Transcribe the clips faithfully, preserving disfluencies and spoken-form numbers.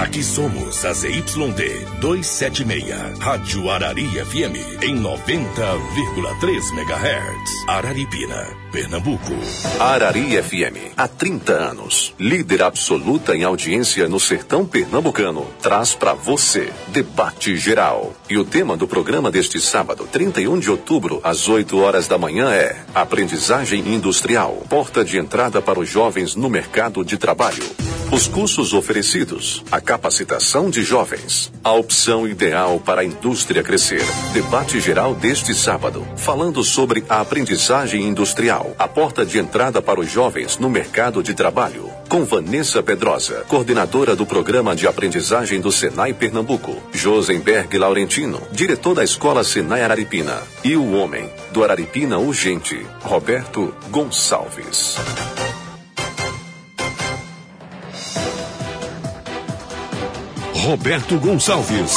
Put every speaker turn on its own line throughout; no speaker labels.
Aqui somos a Z Y D duzentos e setenta e seis, Rádio Arari F M, em noventa vírgula três megahertz. Araripina, Pernambuco.
Arari F M, há trinta anos, líder absoluta em audiência no sertão pernambucano, traz para você Debate Geral. E o tema do programa deste sábado, trinta e um de outubro, às oito horas da manhã é Aprendizagem Industrial, porta de entrada para os jovens no mercado de trabalho. Os cursos oferecidos, a capacitação de jovens, a opção ideal para a indústria crescer. Debate geral deste sábado, falando sobre a aprendizagem industrial, a porta de entrada para os jovens no mercado de trabalho. Com Vanessa Pedrosa, coordenadora do Programa de Aprendizagem do Senai Pernambuco, Josenberg Laurentino, diretor da Escola Senai Araripina, e o homem do Araripina Urgente, Roberto Gonçalves.
Roberto Gonçalves.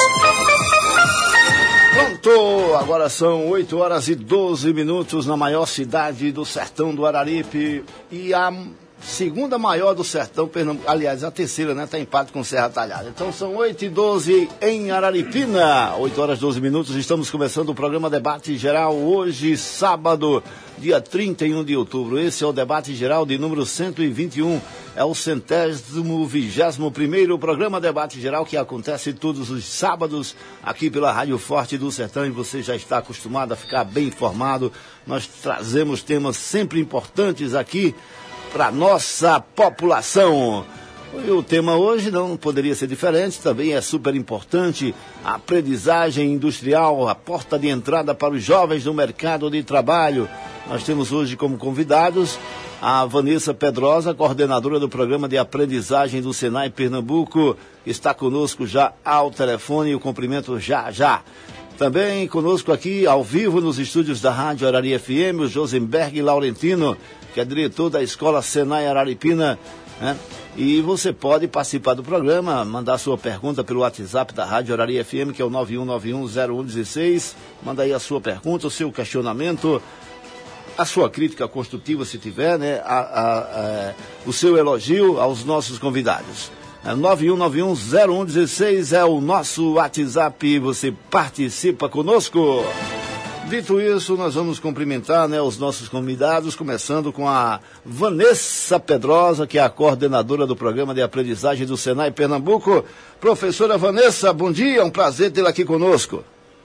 Pronto, agora são oito horas e doze minutos na maior cidade do sertão do Araripe e a segunda maior do sertão Pernambuco, aliás, a terceira, né, está em empate com Serra Talhada. Então são oito e doze em Araripina, oito horas e doze minutos, estamos começando o programa Debate Geral, hoje, sábado, dia trinta e um de outubro. Esse é o Debate Geral de número cento e vinte e um, é o centésimo vigésimo primeiro programa Debate Geral que acontece todos os sábados aqui pela Rádio Forte do Sertão e você já está acostumado a ficar bem informado. Nós trazemos temas sempre importantes aqui para nossa população. E o tema hoje não poderia ser diferente, também é super importante, a aprendizagem industrial, a porta de entrada para os jovens no mercado de trabalho. Nós temos hoje como convidados a Vanessa Pedrosa, coordenadora do Programa de Aprendizagem do Senai Pernambuco, que está conosco já ao telefone, e o cumprimento já já. Também conosco aqui, ao vivo, nos estúdios da Rádio Arari F M, o Josenberg Laurentino, que é diretor da Escola Senai Araripina, né? E você pode participar do programa, mandar sua pergunta pelo WhatsApp da Rádio Arari F M, que é o nove um nove um zero um um seis. Manda aí a sua pergunta, o seu questionamento, a sua crítica construtiva, se tiver, né? A, a, a, o seu elogio aos nossos convidados. nove um nove um zero um um seis é o nosso WhatsApp, você participa conosco. Dito isso, nós vamos cumprimentar, né, os nossos convidados, começando com a Vanessa Pedrosa, que é a coordenadora do Programa de Aprendizagem do Senai Pernambuco. Professora Vanessa, bom dia, um prazer tê-la aqui conosco.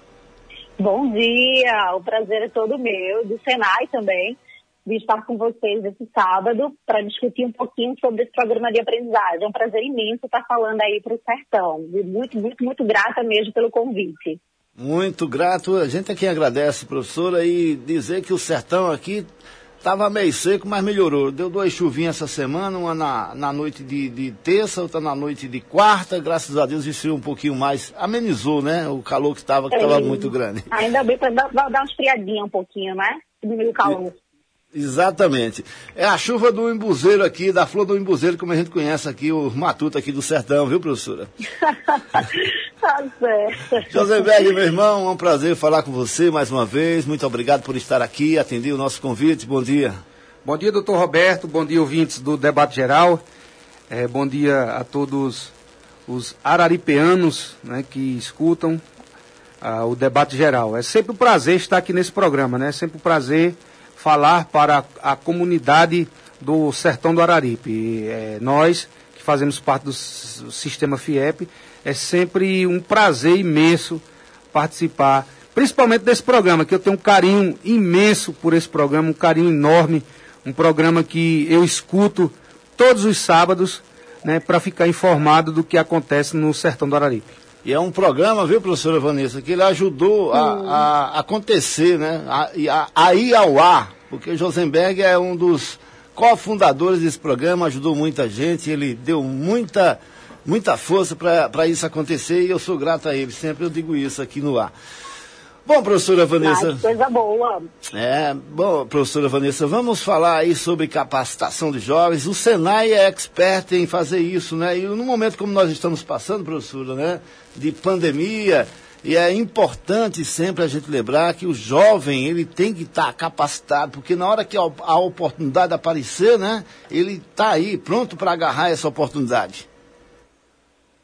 Bom dia, o prazer é todo meu, do Senai também, de estar com vocês esse sábado para discutir um pouquinho sobre esse programa de aprendizagem. É um prazer imenso estar falando aí para o sertão. Muito, muito, muito grata mesmo pelo convite.
Muito grato. A gente é quem agradece, professora, e dizer que o sertão aqui estava meio seco, mas melhorou. Deu duas chuvinhas essa semana, uma na, na noite de, de terça, outra na noite de quarta. Graças a Deus esfriou um pouquinho mais. Amenizou, né? O calor que estava que estava muito grande.
Ainda bem para dar, dar uma esfriadinha um pouquinho, né? Diminuir o calor.
Exatamente. É a chuva do embuzeiro aqui, da flor do embuzeiro, como a gente conhece aqui, o matuto aqui do sertão, viu, professora?
Tá certo.
Josenberg, meu irmão, é um prazer falar com você mais uma vez. Muito obrigado por estar aqui, atender o nosso convite. Bom dia.
Bom dia, doutor Roberto. Bom dia, ouvintes do Debate Geral. É, bom dia a todos os araripeanos, né, que escutam ah, o Debate Geral. É sempre um prazer estar aqui nesse programa, né? É sempre um prazer falar para a, a comunidade do Sertão do Araripe. E, é, nós, que fazemos parte do s- sistema FIEP, é sempre um prazer imenso participar, principalmente desse programa, que eu tenho um carinho imenso por esse programa, um carinho enorme, um programa que eu escuto todos os sábados, né, para ficar informado do que acontece no Sertão do Araripe.
E é um programa, viu, professora Vanessa, que ele ajudou a, a acontecer, né, a, a, a ir ao ar, porque Josenberg é um dos cofundadores desse programa, ajudou muita gente, ele deu muita, muita força para isso acontecer e eu sou grato a ele, sempre eu digo isso aqui no ar. Bom, professora Vanessa...
Ah, coisa boa.
É, bom, professora Vanessa, vamos falar aí sobre capacitação de jovens. O Senai é expert em fazer isso, né? E no momento como nós estamos passando, professora, né, de pandemia, e é importante sempre a gente lembrar que o jovem, ele tem que estar capacitado, porque na hora que a, a oportunidade aparecer, né, ele está aí, pronto para agarrar essa oportunidade.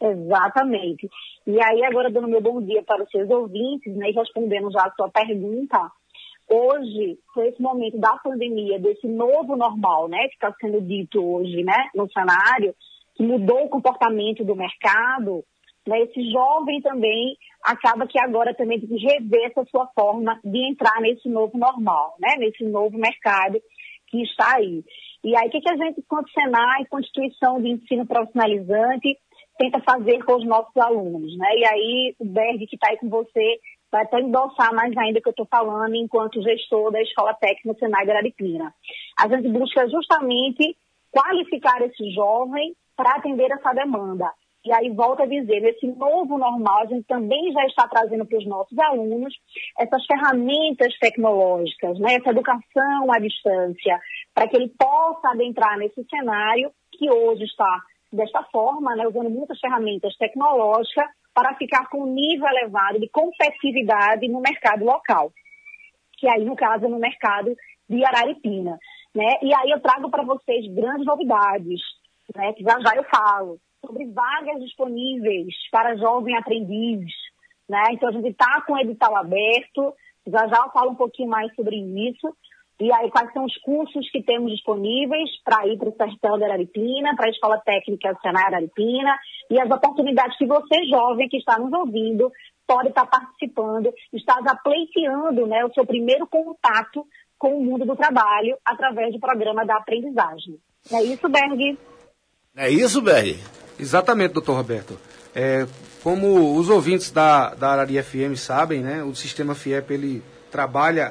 Exatamente. E aí, agora, dando meu bom dia para os seus ouvintes, né, e respondendo já a sua pergunta, hoje, com esse momento da pandemia, desse novo normal, né, que está sendo dito hoje, né, no cenário, que mudou o comportamento do mercado, né, esse jovem também acaba que agora também tem que rever essa sua forma de entrar nesse novo normal, né, nesse novo mercado que está aí. E aí, o que, que a gente, enquanto Senai, Constituição de Ensino Profissionalizante, tenta fazer com os nossos alunos, né? E aí, o Berg, que está aí com você, vai até endossar mais ainda que eu estou falando enquanto gestor da Escola Técnica Senai de Araripina. A gente busca justamente qualificar esse jovem para atender essa demanda. E aí, volto a dizer, nesse novo normal, a gente também já está trazendo para os nossos alunos essas ferramentas tecnológicas, né? Essa educação à distância, para que ele possa adentrar nesse cenário que hoje está desta forma, né? Usando muitas ferramentas tecnológicas para ficar com um nível elevado de competitividade no mercado local, que aí, no caso, é no mercado de Araripina, né? E aí eu trago para vocês grandes novidades, né? Que já já eu falo sobre vagas disponíveis para jovem aprendiz, né? Então, a gente está com o edital aberto, já já eu falo um pouquinho mais sobre isso. E aí, quais são os cursos que temos disponíveis para ir para o Sertão de Araripina, para a Escola Técnica Senai Araripina, e as oportunidades que você, jovem, que está nos ouvindo, pode estar participando, está já pleiteando, né, o seu primeiro contato com o mundo do trabalho através do programa da aprendizagem. É isso, Berg?
É isso, Berg?
Exatamente, doutor Roberto. É, como os ouvintes da, da Arari F M sabem, né, o sistema FIEP, ele trabalha,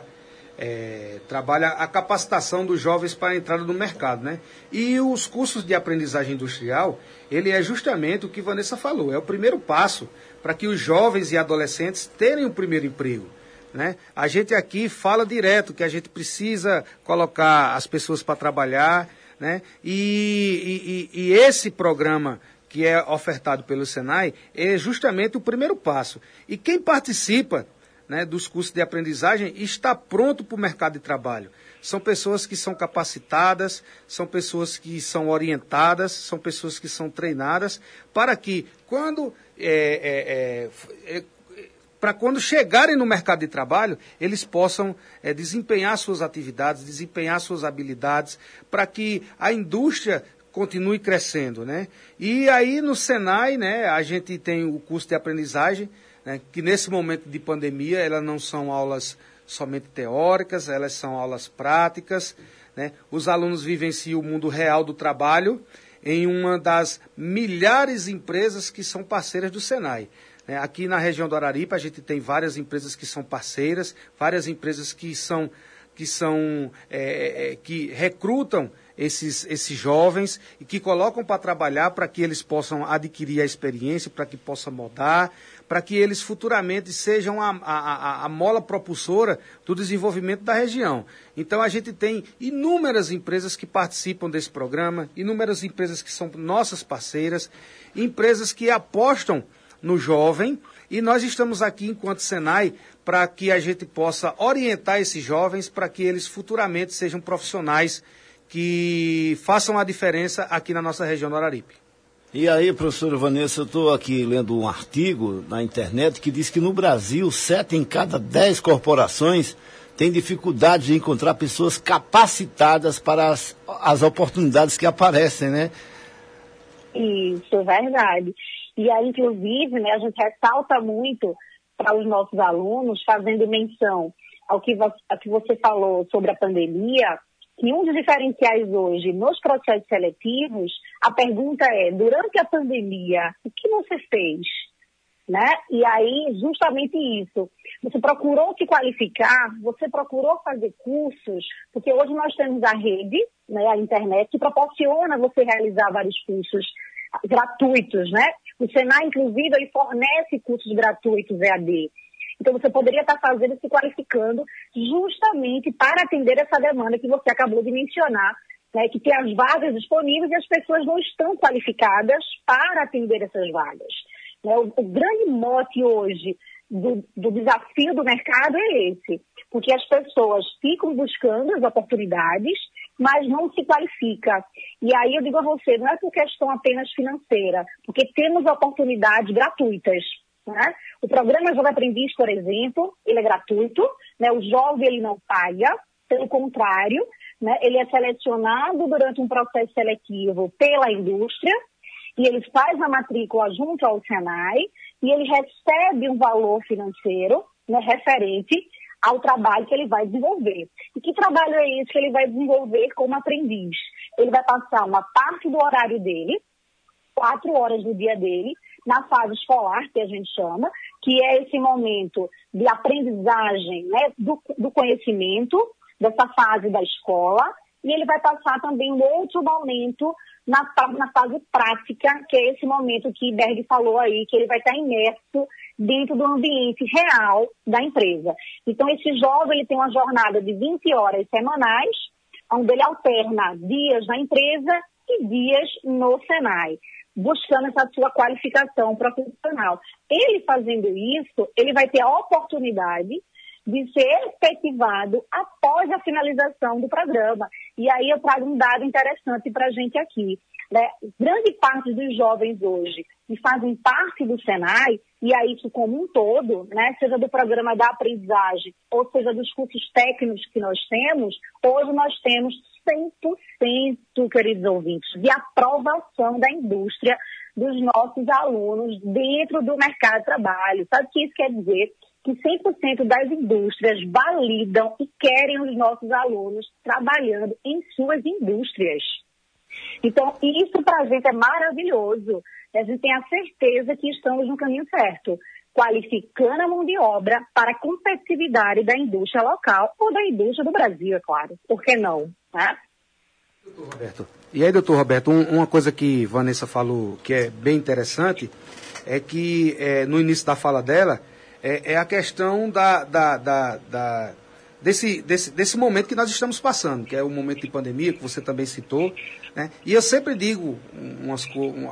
é, trabalha a capacitação dos jovens para a entrada no mercado, né? E os cursos de aprendizagem industrial, ele é justamente o que Vanessa falou, é o primeiro passo para que os jovens e adolescentes tenham o primeiro emprego, né? A gente aqui fala direto que a gente precisa colocar as pessoas para trabalhar, né? E, e, e esse programa que é ofertado pelo Senai é justamente o primeiro passo. E quem participa, né, dos cursos de aprendizagem está pronto para o mercado de trabalho. São pessoas que são capacitadas, são pessoas que são orientadas, são pessoas que são treinadas para que quando é, é, é, para quando chegarem no mercado de trabalho, eles possam é, desempenhar suas atividades, desempenhar suas habilidades, para que a indústria continue crescendo, né? E aí no Senai, né, a gente tem o curso de aprendizagem, né, que nesse momento de pandemia, elas não são aulas somente teóricas, elas são aulas práticas, né? Os alunos vivenciam o mundo real do trabalho em uma das milhares de empresas que são parceiras do Senai. Aqui na região do Araripe, a gente tem várias empresas que são parceiras, várias empresas que são, que, são, é, é, que recrutam esses, esses jovens e que colocam para trabalhar para que eles possam adquirir a experiência, para que possam mudar, para que eles futuramente sejam a, a, a mola propulsora do desenvolvimento da região. Então, a gente tem inúmeras empresas que participam desse programa, inúmeras empresas que são nossas parceiras, empresas que apostam no jovem, e nós estamos aqui enquanto Senai para que a gente possa orientar esses jovens para que eles futuramente sejam profissionais que façam a diferença aqui na nossa região do Araripe.
E aí, professora Vanessa, eu estou aqui lendo um artigo na internet que diz que no Brasil, sete em cada dez corporações têm dificuldade de encontrar pessoas capacitadas para as, as oportunidades que aparecem, né?
Isso, é verdade. E aí, inclusive, né, a gente ressalta muito para os nossos alunos, fazendo menção ao que, ao que você falou sobre a pandemia, que um dos diferenciais hoje nos processos seletivos, a pergunta é, durante a pandemia, o que você fez? Né? E aí, justamente isso. Você procurou se qualificar, você procurou fazer cursos, porque hoje nós temos a rede, né, a internet, que proporciona você realizar vários cursos gratuitos, né? O Senai, inclusive, ele fornece cursos gratuitos E A D. Então, você poderia estar fazendo e se qualificando justamente para atender essa demanda que você acabou de mencionar, né? Que tem as vagas disponíveis e as pessoas não estão qualificadas para atender essas vagas. Né? O, o grande mote hoje do, do desafio do mercado é esse, porque as pessoas ficam buscando as oportunidades mas não se qualifica. E aí eu digo a você, não é por questão apenas financeira, porque temos oportunidades gratuitas. Né? O programa Jovem Aprendiz, por exemplo, ele é gratuito, né? O jovem ele não paga, pelo contrário, né? Ele é selecionado durante um processo seletivo pela indústria, e ele faz a matrícula junto ao Senai, e ele recebe um valor financeiro, né, referente ao trabalho que ele vai desenvolver. E que trabalho é esse que ele vai desenvolver como aprendiz? Ele vai passar uma parte do horário dele, quatro horas do dia dele, na fase escolar, que a gente chama, que é esse momento de aprendizagem, né, do, do conhecimento, dessa fase da escola, e ele vai passar também um outro momento na, na fase prática, que é esse momento que Berg falou aí, que ele vai estar imerso dentro do ambiente real da empresa. Então, esse jovem ele tem uma jornada de vinte horas semanais, onde ele alterna dias na empresa e dias no Senai, buscando essa sua qualificação profissional. Ele fazendo isso, ele vai ter a oportunidade de ser efetivado após a finalização do programa. E aí eu trago um dado interessante para a gente aqui. Né? Grande parte dos jovens hoje que fazem parte do Senai, e aí isso como um todo, né? Seja do programa da aprendizagem, ou seja dos cursos técnicos que nós temos, hoje nós temos cem por cento, queridos ouvintes, de aprovação da indústria dos nossos alunos dentro do mercado de trabalho. Sabe o que isso quer dizer? Que cem por cento das indústrias validam e querem os nossos alunos trabalhando em suas indústrias. Então, isso para a gente é maravilhoso. A gente tem a certeza que estamos no caminho certo, qualificando a mão de obra para a competitividade da indústria local ou da indústria do Brasil, é claro. Por que não? Né?
Doutor Roberto. E aí, doutor Roberto, um, uma coisa que Vanessa falou que é bem interessante é que é, no início da fala dela é, é a questão da, da, da, da, desse, desse, desse momento que nós estamos passando, que é o momento de pandemia, que você também citou. Né? E eu sempre digo umas,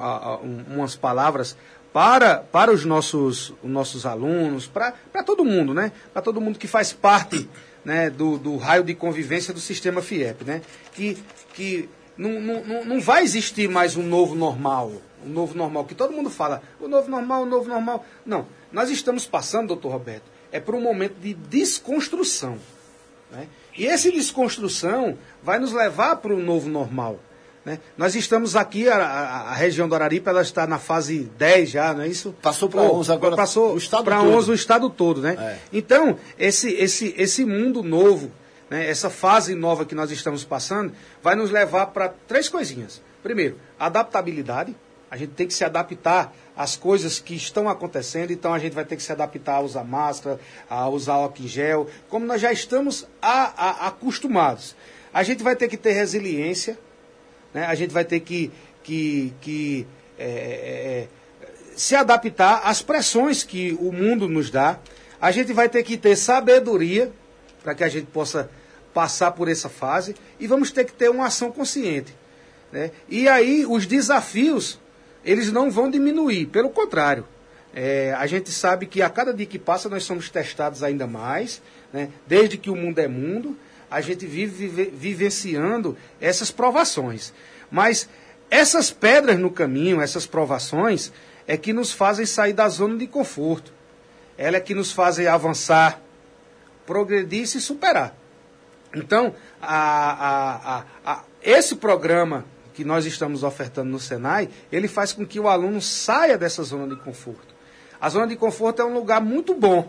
umas palavras para, para os nossos, os nossos alunos, para, para todo mundo, né? Para todo mundo que faz parte, né, do, do raio de convivência do sistema FIEP, né? Que, que não, não, não vai existir mais um novo normal, um novo normal, que todo mundo fala, o novo normal, o novo normal. Não, nós estamos passando, doutor Roberto, é por um momento de desconstrução. Né? E essa desconstrução vai nos levar para o novo normal. Né? Nós estamos aqui, a, a, a região do Araripe, ela está na fase dez já, não é isso?
Passou para onze agora.
Passou para onze o estado todo, né?
É.
Então, esse, esse, esse mundo novo, né, essa fase nova que nós estamos passando, vai nos levar para três coisinhas. Primeiro, adaptabilidade. A gente tem que se adaptar às coisas que estão acontecendo, então a gente vai ter que se adaptar a usar máscara, a usar álcool em gel, como nós já estamos a, a, acostumados. A gente vai ter que ter resiliência. Né? A gente vai ter que, que, que é, é, se adaptar às pressões que o mundo nos dá. A gente vai ter que ter sabedoria para que a gente possa passar por essa fase. E vamos ter que ter uma ação consciente. Né? E aí os desafios, eles não vão diminuir. Pelo contrário, é, a gente sabe que a cada dia que passa nós somos testados ainda mais. Né? Desde que o mundo é mundo, a gente vive, vive vivenciando essas provações. Mas essas pedras no caminho, essas provações, é que nos fazem sair da zona de conforto. Ela é que nos fazem avançar, progredir e se superar. Então, a, a, a, a, esse programa que nós estamos ofertando no Senai, ele faz com que o aluno saia dessa zona de conforto. A zona de conforto é um lugar muito bom,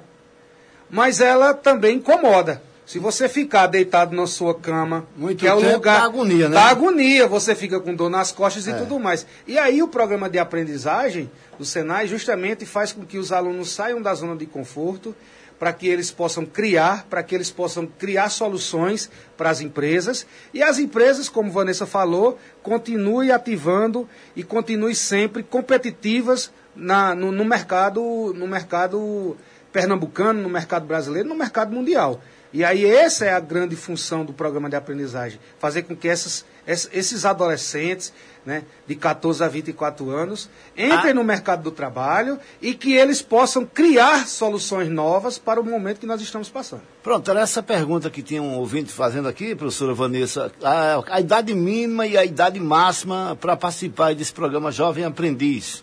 mas ela também incomoda. Se você ficar deitado na sua cama,
muito
que é o
tempo,
lugar
dá agonia, né?
Dá agonia, você fica com dor nas costas e
é.
tudo mais. E aí o programa de aprendizagem do Senai justamente faz com que os alunos saiam da zona de conforto, para que eles possam criar, para que eles possam criar soluções para as empresas. E as empresas, como Vanessa falou, continuem ativando e continuem sempre competitivas na, no, no mercado, no mercado pernambucano, no mercado brasileiro, no mercado mundial. E aí essa é a grande função do programa de aprendizagem, fazer com que essas, esses adolescentes, né, de catorze a vinte e quatro anos, entrem ah. no mercado do trabalho e que eles possam criar soluções novas para o momento que nós estamos passando.
Pronto, era essa pergunta que tinha um ouvinte fazendo aqui, professora Vanessa, a, a idade mínima e a idade máxima para participar desse programa Jovem Aprendiz.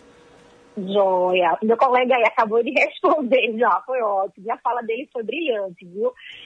Joia, meu colega aí acabou de responder já, foi ótimo, a fala dele foi brilhante, viu?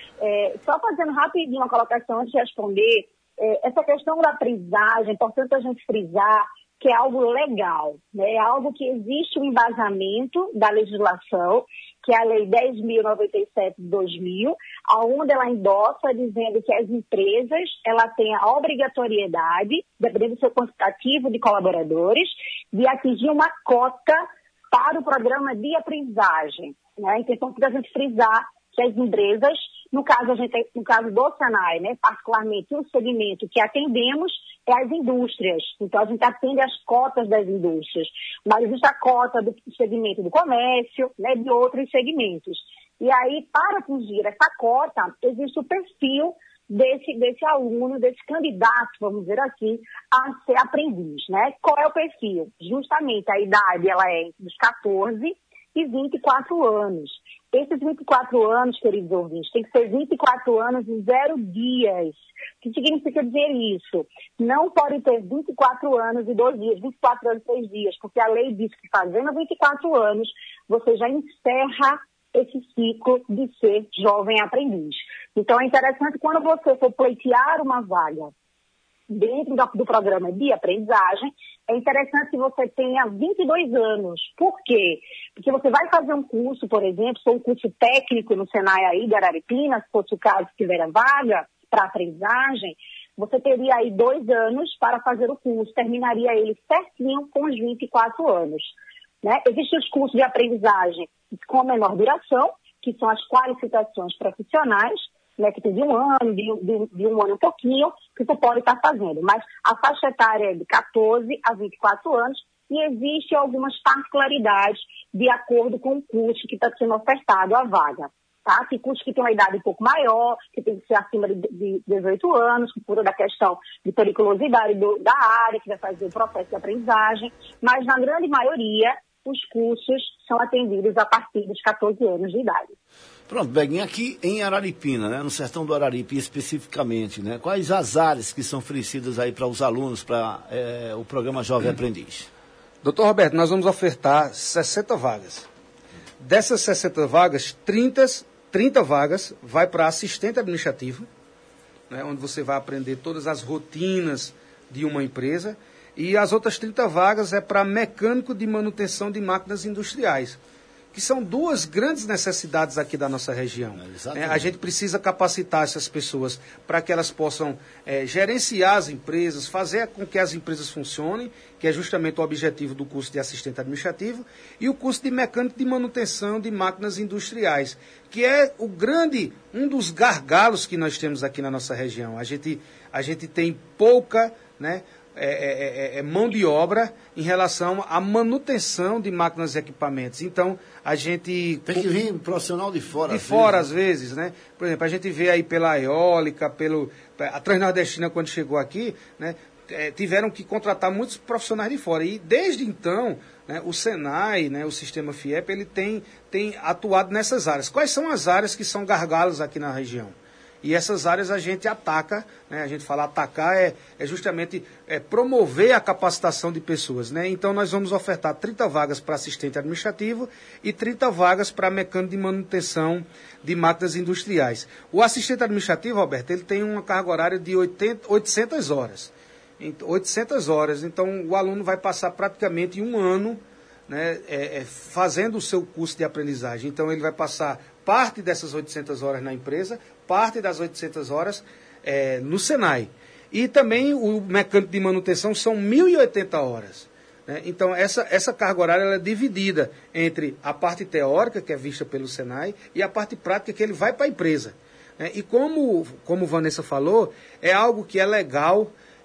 É, só fazendo rapidinho uma colocação antes de responder, é, essa questão da aprendizagem, é importante a gente frisar que é algo legal, né? É algo que existe um embasamento da legislação, que é a Lei dez mil e noventa e sete de dois mil, onde ela endossa dizendo que as empresas ela têm a obrigatoriedade, dependendo do seu quantitativo de colaboradores, de atingir uma cota para o programa de aprendizagem, né? Então, é importante a gente frisar que as empresas, no caso, a gente, no caso do Senai, né, particularmente o segmento que atendemos é as indústrias. Então, a gente atende as cotas das indústrias. Mas existe a cota do segmento do comércio, né, de outros segmentos. E aí, para atingir essa cota, existe o perfil desse, desse aluno, desse candidato, vamos dizer assim, a ser aprendiz, né? Qual é o perfil? Justamente a idade, ela é dos catorze e vinte e quatro anos. Esses vinte e quatro anos, queridos ouvintes, tem que ser vinte e quatro anos e zero dias. O que significa dizer isso? Não pode ter vinte e quatro anos e dois dias, vinte e quatro anos e três dias, porque a lei diz que fazendo vinte e quatro anos, você já encerra esse ciclo de ser jovem aprendiz. Então, é interessante quando você for pleitear uma vaga dentro do, do programa de aprendizagem, é interessante que você tenha vinte e dois anos. Por quê? Porque você vai fazer um curso, por exemplo, ou um curso técnico no Senai aí de Araripina, se fosse o caso que tiver a vaga para aprendizagem, você teria aí dois anos para fazer o curso, terminaria ele certinho com os vinte e quatro anos. Né? Existem os cursos de aprendizagem com menor duração, que são as qualificações profissionais, né, que tem de um ano, de, de, de um ano um pouquinho, que você pode estar fazendo. Mas a faixa etária é de catorze a vinte e quatro anos e existem algumas particularidades de acordo com o curso que está sendo ofertado à vaga. Tá? Tem cursos que têm uma idade um pouco maior, que tem que ser acima de, de dezoito anos, por causa da questão de periculosidade do, da área, que vai fazer o processo de aprendizagem, mas na grande maioria os cursos são atendidos a partir dos catorze anos de idade.
Pronto, Beguinha, aqui em Araripina, né, no sertão do Araripe especificamente, né, quais as áreas que são oferecidas aí para os alunos, para é, o programa Jovem Aprendiz?
Doutor Roberto, nós vamos ofertar sessenta vagas. Dessas sessenta vagas, trinta, trinta vagas vai para assistente administrativo, né, onde você vai aprender todas as rotinas de uma empresa, e as outras trinta vagas é para mecânico de manutenção de máquinas industriais, que são duas grandes necessidades aqui da nossa região. É, a gente precisa capacitar essas pessoas para que elas possam é, gerenciar as empresas, fazer com que as empresas funcionem, que é justamente o objetivo do curso de assistente administrativo, e o curso de mecânico de manutenção de máquinas industriais, que é o grande, um dos gargalos que nós temos aqui na nossa região. A gente, a gente tem pouca, né, É, é, é, é mão de obra em relação à manutenção de máquinas e equipamentos. Então, a gente...
Tem que vir profissional de fora.
De às fora, vezes. às vezes, né? Por exemplo, a gente vê aí pela eólica, pelo, a Transnordestina, quando chegou aqui, né, é, tiveram que contratar muitos profissionais de fora. E, desde então, né, o Senai, né, o Sistema FIEP, ele tem, tem atuado nessas áreas. Quais são as áreas que são gargalos aqui na região? E essas áreas a gente ataca, né? A gente fala atacar é, é justamente é, promover a capacitação de pessoas, né? Então nós vamos ofertar trinta vagas para assistente administrativo e trinta vagas para mecânico de manutenção de máquinas industriais. O assistente administrativo, Roberto, ele tem uma carga horária de oitenta, oitocentas horas. oitocentas horas, então o aluno vai passar praticamente um ano, né, é, é, fazendo o seu curso de aprendizagem. Então ele vai passar parte dessas oitocentas horas na empresa, parte das oitocentas horas é, no Senai. E também o mecânico de manutenção são mil e oitenta horas. Né? Então, essa, essa carga horária ela é dividida entre a parte teórica, que é vista pelo Senai, e a parte prática, que ele vai para a empresa. Né? E como, como Vanessa falou, é algo que é legal,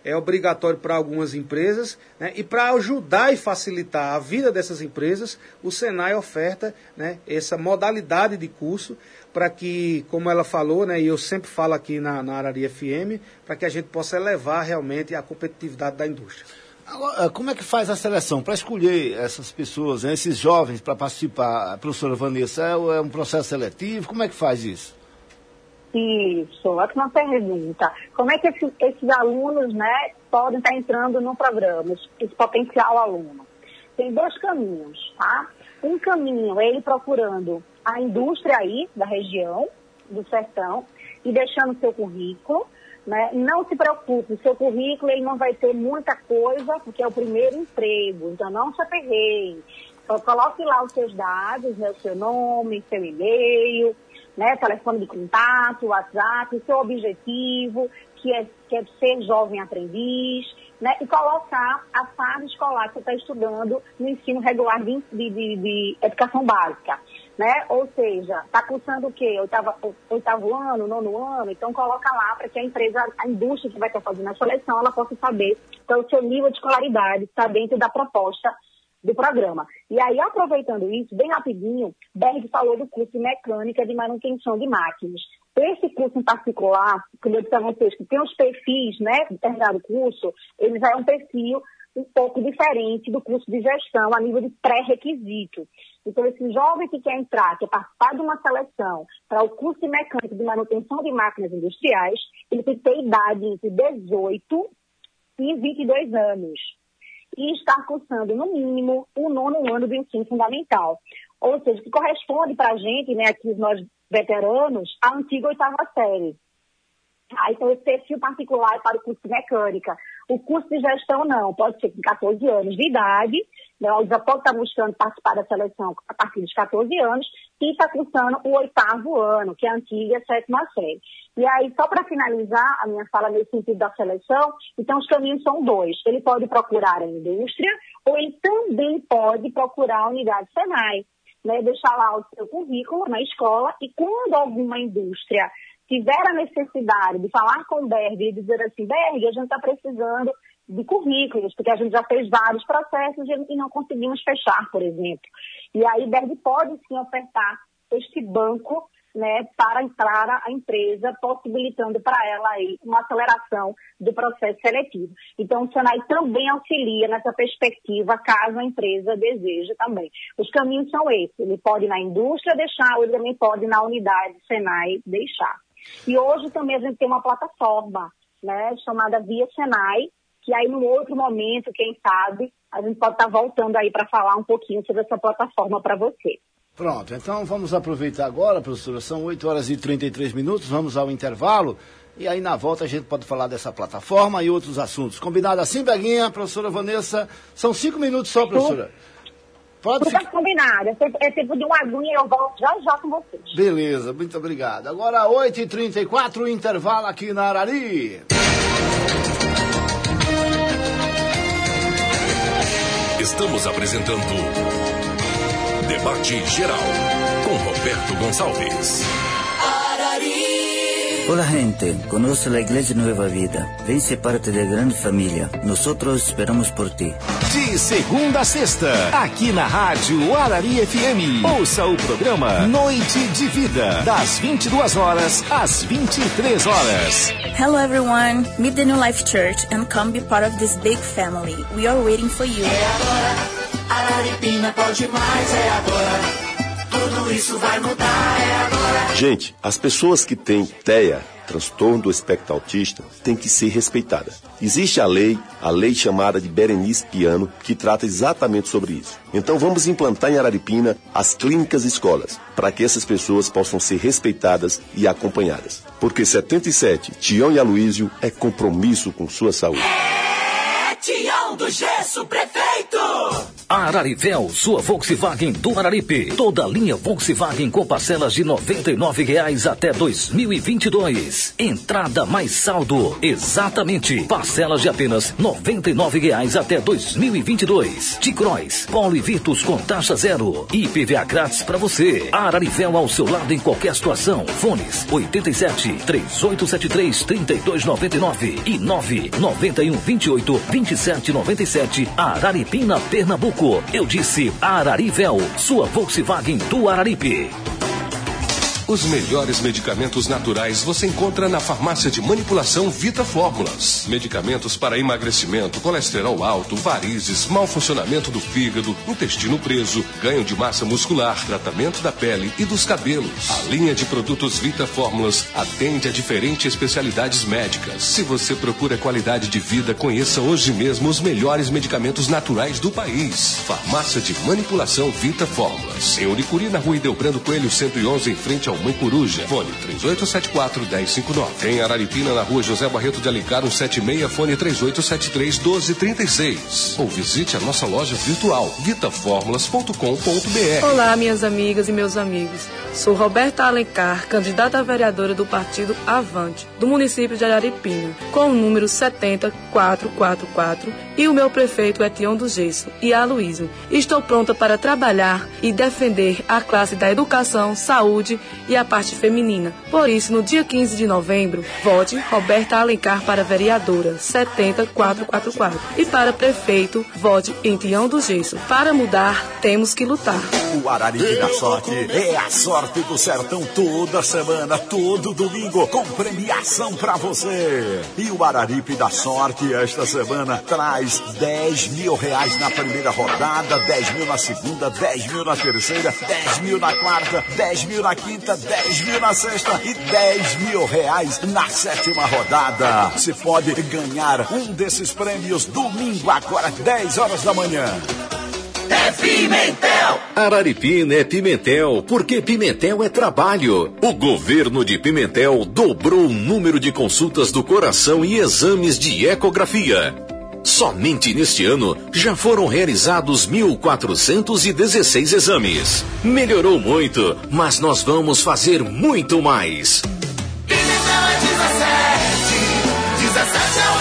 é obrigatório para algumas empresas, né? E para ajudar e facilitar a vida dessas empresas, o Senai oferta, né, essa modalidade de curso para que, como ela falou, né, e eu sempre falo aqui na, na Arari F M, para que a gente possa elevar realmente a competitividade da indústria.
Agora, como é que faz a seleção para escolher essas pessoas, né, esses jovens para participar? A professora Vanessa, é, é um processo seletivo? Como é que faz isso?
Isso, ótima pergunta. Como é que esses, esses alunos, né, podem estar entrando no programa, esse potencial aluno? Tem dois caminhos, tá? Um caminho é ele procurando a indústria aí da região, do sertão, e deixando o seu currículo, né? Não se preocupe, o seu currículo ele não vai ter muita coisa, porque é o primeiro emprego, então não se aperreie. Só coloque lá os seus dados, né, o seu nome, seu e-mail, né, telefone de contato, WhatsApp, o seu objetivo, que é, que é ser jovem aprendiz, né, e colocar a fase escolar que você está estudando no ensino regular de, de, de, de educação básica, né? Ou seja, está cursando o quê? Oitava, oitavo ano, nono ano? Então coloca lá para que a empresa, a indústria que vai estar fazendo a seleção, ela possa saber qual é o seu nível de escolaridade, está dentro da proposta do programa. E aí, aproveitando isso, bem rapidinho, Berg falou do curso de mecânica de manutenção de máquinas. Esse curso em particular, como eu disse a vocês, que tem os perfis, né, de determinado curso, ele já é um perfil um pouco diferente do curso de gestão a nível de pré-requisito. Então, esse jovem que quer entrar, quer participar de uma seleção para o curso de mecânica de manutenção de máquinas industriais, ele tem que ter idade entre dezoito e vinte e dois anos. E estar cursando, no mínimo, o nono ano do ensino fundamental. Ou seja, que corresponde para a gente, né, aqui nós veteranos, a antiga oitava série. Ah, então, esse perfil particular é para o curso de mecânica. O curso de gestão, não. Pode ser com catorze anos de idade, né, já pode estar buscando participar da seleção a partir dos catorze anos, e está cursando o oitavo ano, que é a antiga sétima série. E aí, só para finalizar a minha fala nesse sentido da seleção, então os caminhos são dois. Ele pode procurar a indústria, ou ele também pode procurar a unidade Senai, né, deixar lá o seu currículo na escola, e quando alguma indústria tiver a necessidade de falar com o Berg e dizer assim, Berg, a gente está precisando de currículos, porque a gente já fez vários processos e não conseguimos fechar, por exemplo. E aí, Berg pode sim ofertar este banco, né, para entrar a empresa, possibilitando para ela aí uma aceleração do processo seletivo. Então, o Senai também auxilia nessa perspectiva, caso a empresa deseje também. Os caminhos são esses. Ele pode ir na indústria deixar, ou ele também pode ir na unidade Senai deixar. E hoje também a gente tem uma plataforma, né, chamada Via Senai, que aí num outro momento, quem sabe, a gente pode estar voltando aí para falar um pouquinho sobre essa plataforma para você.
Pronto, então vamos aproveitar agora, professora, são oito horas e trinta e três minutos, vamos ao intervalo, e aí na volta a gente pode falar dessa plataforma e outros assuntos. Combinado assim, Beguinha, professora Vanessa? São cinco minutos só, professora. Pode
Tudo
ficar
combinado, é tempo, é tempo de uma aguinha e eu volto já já com vocês.
Beleza, muito obrigado. Agora oito e trinta e quatro, intervalo aqui na Arari.
Estamos apresentando Debate Geral com Roberto Gonçalves.
Hola gente, conoce la Iglesia Nueva Vida. Ven ser parte da grande família. Nosotros esperamos por ti.
De segunda a sexta, aqui na Rádio Arari F M. Ouça o programa Noite de Vida, das vinte e duas horas às vinte e três horas.
Hello everyone, meet the New Life Church and come be part of this big family. We are waiting for you.
É agora, Araripina pode mais, é agora. Tudo isso vai mudar, é agora.
Gente, as pessoas que têm T E A, transtorno do espectro autista, têm que ser respeitadas. Existe a lei, a lei chamada de Berenice Piano, que trata exatamente sobre isso. Então vamos implantar em Araripina as clínicas escolas, para que essas pessoas possam ser respeitadas e acompanhadas. Porque setenta e sete, Tião e Aloísio, é compromisso com sua saúde.
É Tião do Gesso, prefeito!
Ararivel, sua Volkswagen do Araripe. Toda a linha Volkswagen com parcelas de noventa e nove reais até dois mil e vinte e dois. Entrada mais saldo. Exatamente. Parcelas de apenas noventa e nove reais até dois mil e vinte e dois. T-Cross, Polo e Virtus com taxa zero. I P V A grátis para você. Ararivel ao seu lado em qualquer situação. Fones oitenta e sete, três oito sete três, trinta e dois noventa e nove e nove nove um vinte e oito, vinte e sete noventa e sete. Araripina, Pernambuco. Eu disse Ararivel, sua Volkswagen do Araripe.
Os melhores medicamentos naturais você encontra na farmácia de manipulação Vita Fórmulas. Medicamentos para emagrecimento, colesterol alto, varizes, mau funcionamento do fígado, intestino preso, ganho de massa muscular, tratamento da pele e dos cabelos. A linha de produtos Vita Fórmulas atende a diferentes especialidades médicas. Se você procura qualidade de vida, conheça hoje mesmo os melhores medicamentos naturais do país. Farmácia de manipulação Vita Fórmulas. Em Unicuri, na rua Ideobrando Coelho cento e onze, em frente ao Mãe Coruja. Fone três oito sete quatro, um zero cinco nove. Em Araripina, na rua José Barreto de Alencar, cento e setenta e seis, fone três oito sete três, um dois três seis. Ou visite a nossa loja virtual vita fórmulas ponto com ponto b r.
Olá, minhas amigas e meus amigos. Sou Roberta Alencar, candidata a vereadora do partido Avante, do município de Araripina, com o número setenta quatrocentos e quarenta e quatro, e o meu prefeito é Tião do Gesso e a Luísio. Estou pronta para trabalhar e defender a classe da educação, saúde e a parte feminina. Por isso, no dia quinze de novembro, vote Roberta Alencar para vereadora setenta quatrocentos e quarenta e quatro. E para prefeito, vote em Tião do Gesso. Para mudar, temos que lutar.
O Araripe da Sorte é a sorte do sertão toda semana, todo domingo, com premiação pra você. E o Araripe da Sorte esta semana traz dez mil reais na primeira rodada, dez mil na segunda, dez mil na terceira, dez mil na quarta, dez mil na quinta, dez mil na sexta e dez mil reais na sétima rodada. Você pode ganhar um desses prêmios domingo, agora dez horas da manhã.
É Pimentel! Araripina é Pimentel, porque Pimentel é trabalho. O governo de Pimentel dobrou o número de consultas do coração e exames de ecografia. Somente neste ano já foram realizados mil quatrocentos e dezesseis exames. Melhorou muito, mas nós vamos fazer muito mais.
Pimentel é dezessete, dezessete é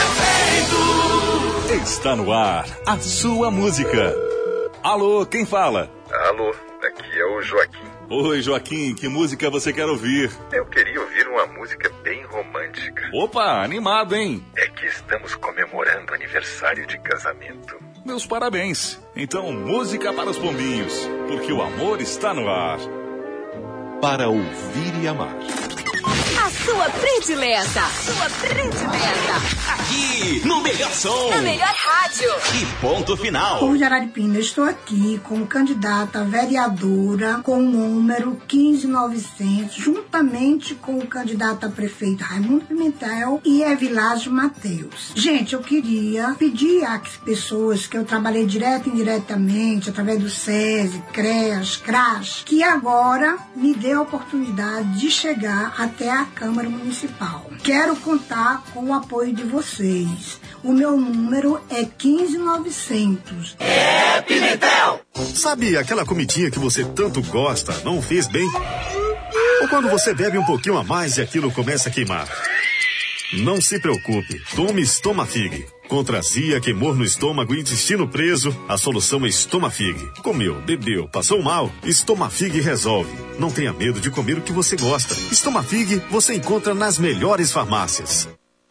o meu prefeito.
Está no ar a sua música. Alô, quem fala?
Alô, aqui é o Joaquim.
Oi, Joaquim, que música você quer ouvir?
Eu queria ouvir uma música bem romântica.
Opa, animado, hein?
É que estamos comemorando aniversário de casamento.
Meus parabéns. Então, música para os pombinhos, porque o amor está no ar. Para ouvir e amar.
A sua predileta. Sua predileta.
Aqui, no melhor som.
Na melhor rádio.
E ponto final.
Povo de Araripina, estou aqui como candidata a vereadora com o número quinze mil e novecentos, juntamente com o candidato a prefeito Raimundo Pimentel e Evilásio Mateus. Gente, eu queria pedir às pessoas que eu trabalhei direto e indiretamente, através do SESI, CREAS, CRAS, que agora me dê a oportunidade de chegar até a Câmara Municipal. Quero contar com o apoio de vocês. O meu número é quinze mil e novecentos.
É Pimentel!
Sabe aquela comidinha que você tanto gosta, não fez bem? Ou quando você bebe um pouquinho a mais e aquilo começa a queimar? Não se preocupe, tome Estomafig. Contra azia, queimor no estômago e intestino preso, a solução é Estomafig. Comeu, bebeu, passou mal? Estomafig resolve. Não tenha medo de comer o que você gosta. Estomafig você encontra nas melhores farmácias.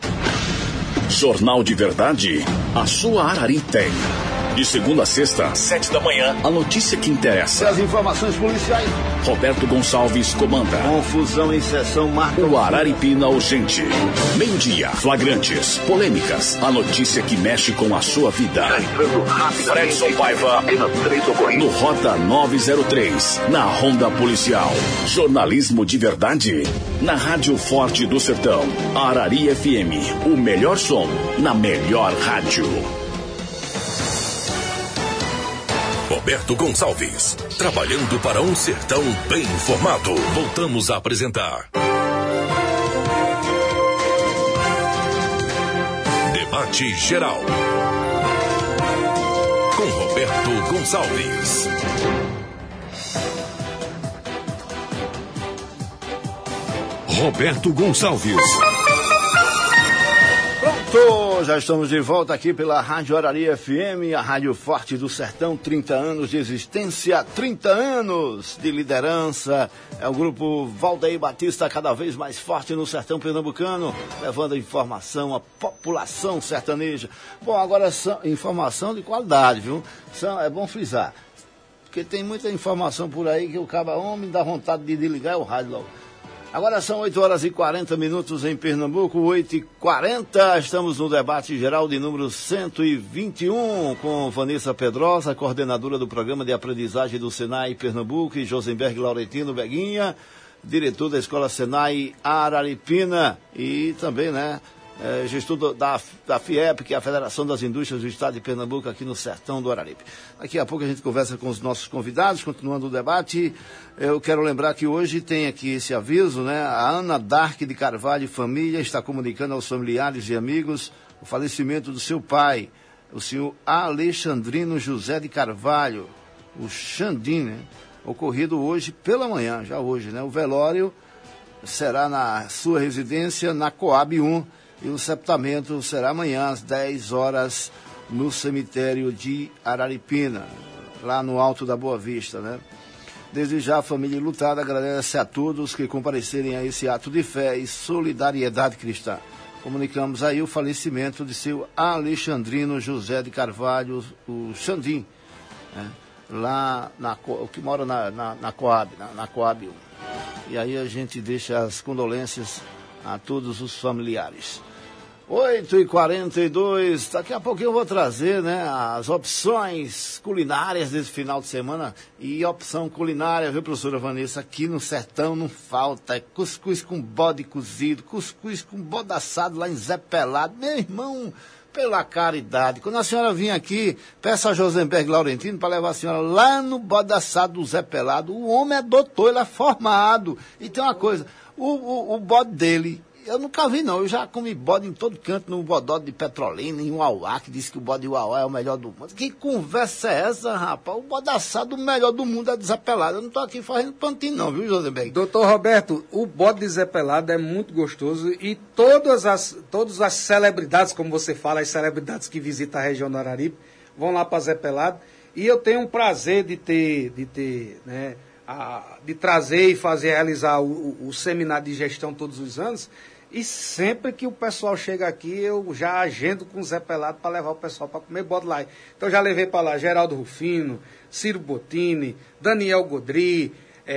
Jornal de Verdade, a sua Arari tem. De segunda a sexta, às sete da manhã, a notícia que interessa.
As informações policiais.
Roberto Gonçalves comanda.
Confusão em sessão marca.
O Araripina Urgente. Meio-dia, flagrantes, polêmicas, a notícia que mexe com a sua vida. Fredson Paiva, no Rota novecentos e três, na Ronda Policial. Jornalismo de verdade, na Rádio Forte do Sertão. Arari F M, o melhor som, na melhor rádio. Roberto Gonçalves, trabalhando para um sertão bem informado. Voltamos a apresentar Debate Geral.
com Roberto Gonçalves. Roberto Gonçalves.
Pronto, já estamos de volta aqui pela Rádio Arari F M, a Rádio Forte do Sertão, trinta anos de existência, trinta anos de liderança. É o grupo Valdeir Batista, cada vez mais forte no sertão pernambucano, levando a informação à população sertaneja. Bom, agora são informação de qualidade, viu? São, é bom frisar, porque tem muita informação por aí que o caba homem dá vontade de desligar o rádio logo. Agora são oito horas e quarenta minutos em Pernambuco, oito e quarenta, estamos no debate geral de número cento e vinte e um, com Vanessa Pedrosa, coordenadora do Programa de Aprendizagem do Senai Pernambuco, e Josenberg Laurentino Beguinha, diretor da Escola Senai Araripina, e também, né, é, gestor da, da FIEP, que é a Federação das Indústrias do Estado de Pernambuco, aqui no sertão do Araripe. Daqui a pouco a gente conversa com os nossos convidados, continuando o debate. Eu quero lembrar que hoje tem aqui esse aviso, né? A Ana Dark de Carvalho e família está comunicando aos familiares e amigos o falecimento do seu pai, o senhor Alexandrino José de Carvalho, o Xandim, né? Ocorrido hoje pela manhã, já hoje, né? O velório será na sua residência, na Coab um, e o sepultamento será amanhã às dez horas no cemitério de Araripina, lá no Alto da Boa Vista, né? Desde já, a família lutada agradece a todos que comparecerem a esse ato de fé e solidariedade cristã. Comunicamos aí o falecimento de seu Alexandrino José de Carvalho, o Xandim, né? Lá, na, o que mora na, na, na Coab, na, na Coab um. E aí a gente deixa as condolências a todos os familiares. oito e quarenta e dois, daqui a pouquinho eu vou trazer, né, as opções culinárias desse final de semana. E opção culinária, viu, professora Vanessa, aqui no sertão não falta. É cuscuz com bode cozido, cuscuz com bode assado lá em Zé Pelado. Meu irmão, pela caridade, quando a senhora vir aqui, peça a Josenberg Laurentino para levar a senhora lá no bode assado do Zé Pelado. O homem é doutor, ele é formado. E tem uma coisa, o, o, o bode dele, eu nunca vi, não. Eu já comi bode em todo canto, no bodó de Petrolina, em Uauá, que disse que o bode de Uauá é o melhor do mundo. Que conversa é essa, rapaz? O bode assado, o melhor do mundo é de Zé Pelado. Eu não estou aqui fazendo pantinho, não, viu, Josenberg?
Doutor Roberto, o bode de Zé Pelado é muito gostoso e todas as, todas as celebridades, como você fala, as celebridades que visitam a região do Araripe, vão lá para Zé Pelado. E eu tenho um prazer de ter, de ter, né, a, de trazer e fazer, realizar o, o, o seminário de gestão todos os anos. E sempre que o pessoal chega aqui, eu já agendo com o Zé Pelado para levar o pessoal para comer bode lá. Então já levei para lá Geraldo Rufino, Ciro Bottini, Daniel Godri,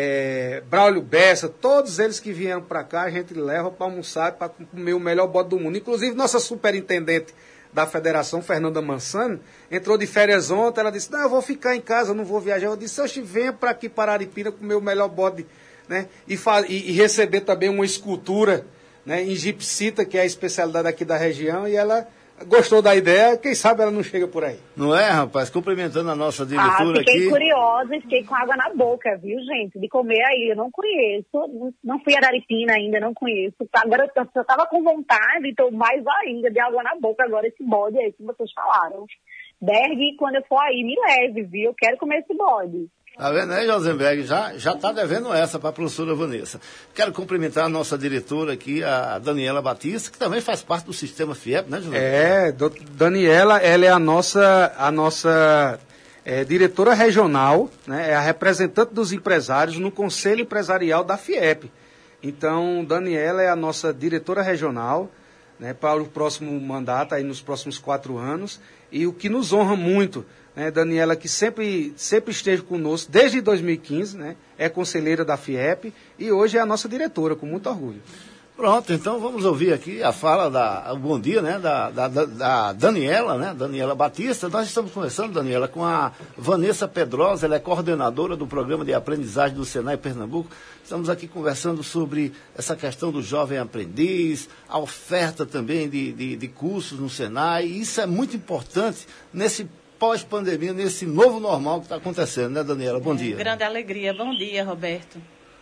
é, Braulio Bessa, todos eles que vieram para cá, a gente leva para almoçar, para comer o melhor bode do mundo. Inclusive nossa superintendente da federação, Fernanda Mansano, entrou de férias ontem, ela disse, não, eu vou ficar em casa, eu não vou viajar. Eu disse, oxe, venha para aqui para Araripina comer o melhor bode, né? E, e, e receber também uma escultura, né, em gipsita, que é a especialidade aqui da região, e ela gostou da ideia, quem sabe ela não chega por aí.
Não é, rapaz? Cumprimentando a nossa diretora
ah, fiquei
aqui.
Fiquei curiosa e fiquei com água na boca, viu, gente? De comer aí, eu não conheço, não fui a Araripina ainda, não conheço. Agora eu estava com vontade, então mais ainda, de água na boca agora, esse bode aí que vocês falaram. Berg, quando eu for aí, me leve, viu? Eu quero comer esse bode.
Tá vendo aí, Josenberg? Já já está devendo essa para a professora Vanessa. Quero cumprimentar a nossa diretora aqui, a Daniela Batista, que também faz parte do sistema FIEP, né, Josenberg?
É, do, Daniela, ela é a nossa, a nossa é, diretora regional, né, é a representante dos empresários no Conselho Empresarial da FIEP. Então, Daniela é a nossa diretora regional, né, para o próximo mandato, aí nos próximos quatro anos, e o que nos honra muito, né, Daniela, que sempre, sempre esteve conosco desde dois mil e quinze, né, é conselheira da FIEP e hoje é a nossa diretora, com muito orgulho.
Pronto, então vamos ouvir aqui a fala, da, o bom dia, né, da, da, da Daniela, né, Daniela Batista. Nós estamos conversando, Daniela, com a Vanessa Pedrosa, ela é coordenadora do Programa de Aprendizagem do Senai Pernambuco. Estamos aqui conversando sobre essa questão do jovem aprendiz, a oferta também de, de, de cursos no Senai, e isso é muito importante nesse pós-pandemia, nesse novo normal que está acontecendo, né, Daniela? Bom dia.
É, grande alegria. Bom dia, Roberto.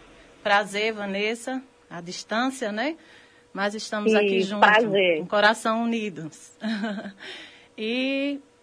Prazer, Vanessa. À distância, né? Mas estamos Sim, aqui juntos,
prazer.
com o coração unidos. E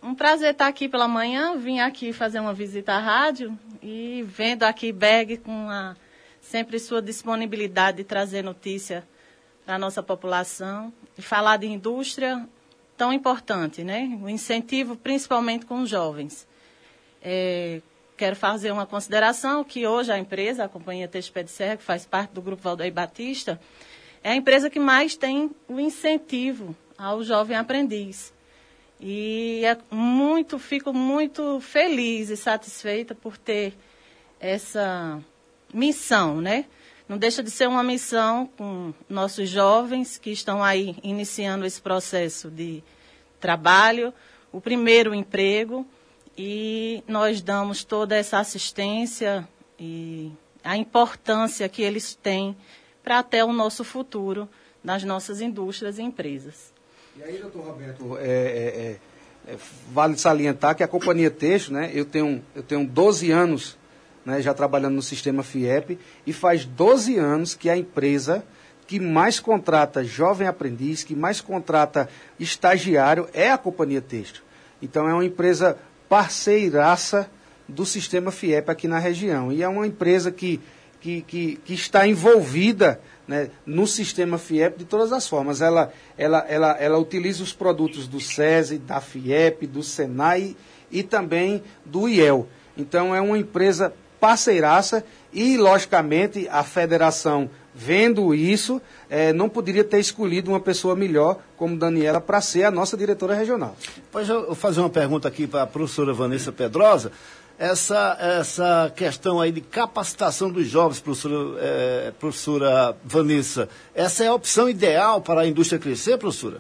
um prazer estar aqui pela manhã, vim aqui fazer uma visita à rádio e vendo aqui Berg com a, sempre sua disponibilidade de trazer notícia para a nossa população e falar de indústria tão importante, né? O incentivo principalmente com os jovens. É, quero fazer uma consideração que hoje a empresa, a Companhia Têxtil Pé de Serra, que faz parte do Grupo Valdeir Batista, é a empresa que mais tem o incentivo ao jovem aprendiz. E é muito, fico muito feliz e satisfeita por ter essa missão, né? Não deixa de ser uma missão com nossos jovens que estão aí iniciando esse processo de trabalho, o primeiro emprego, e nós damos toda essa assistência e a importância que eles têm para até o nosso futuro nas nossas indústrias e empresas.
E aí, doutor Roberto, é, é, é, vale salientar que a Companhia Têxtil, né, eu tenho, eu tenho doze anos, né, já trabalhando no sistema FIEP, e faz doze anos que a empresa que mais contrata jovem aprendiz, que mais contrata estagiário, é a Companhia Têxtil. Então, é uma empresa parceiraça do sistema FIEP aqui na região. E é uma empresa que, que, que, que está envolvida, né, no sistema FIEP de todas as formas. Ela, ela, ela, ela utiliza os produtos do SESI, da FIEP, do SENAI e também do I E L. Então, é uma empresa parceiraça e, logicamente, a federação, vendo isso, eh, não poderia ter escolhido uma pessoa melhor como Daniela para ser a nossa diretora regional.
Pois eu vou fazer uma pergunta aqui para a professora Vanessa Pedrosa. Essa, essa questão aí de capacitação dos jovens, professora, é, professora Vanessa, essa é a opção ideal para a indústria crescer, professora?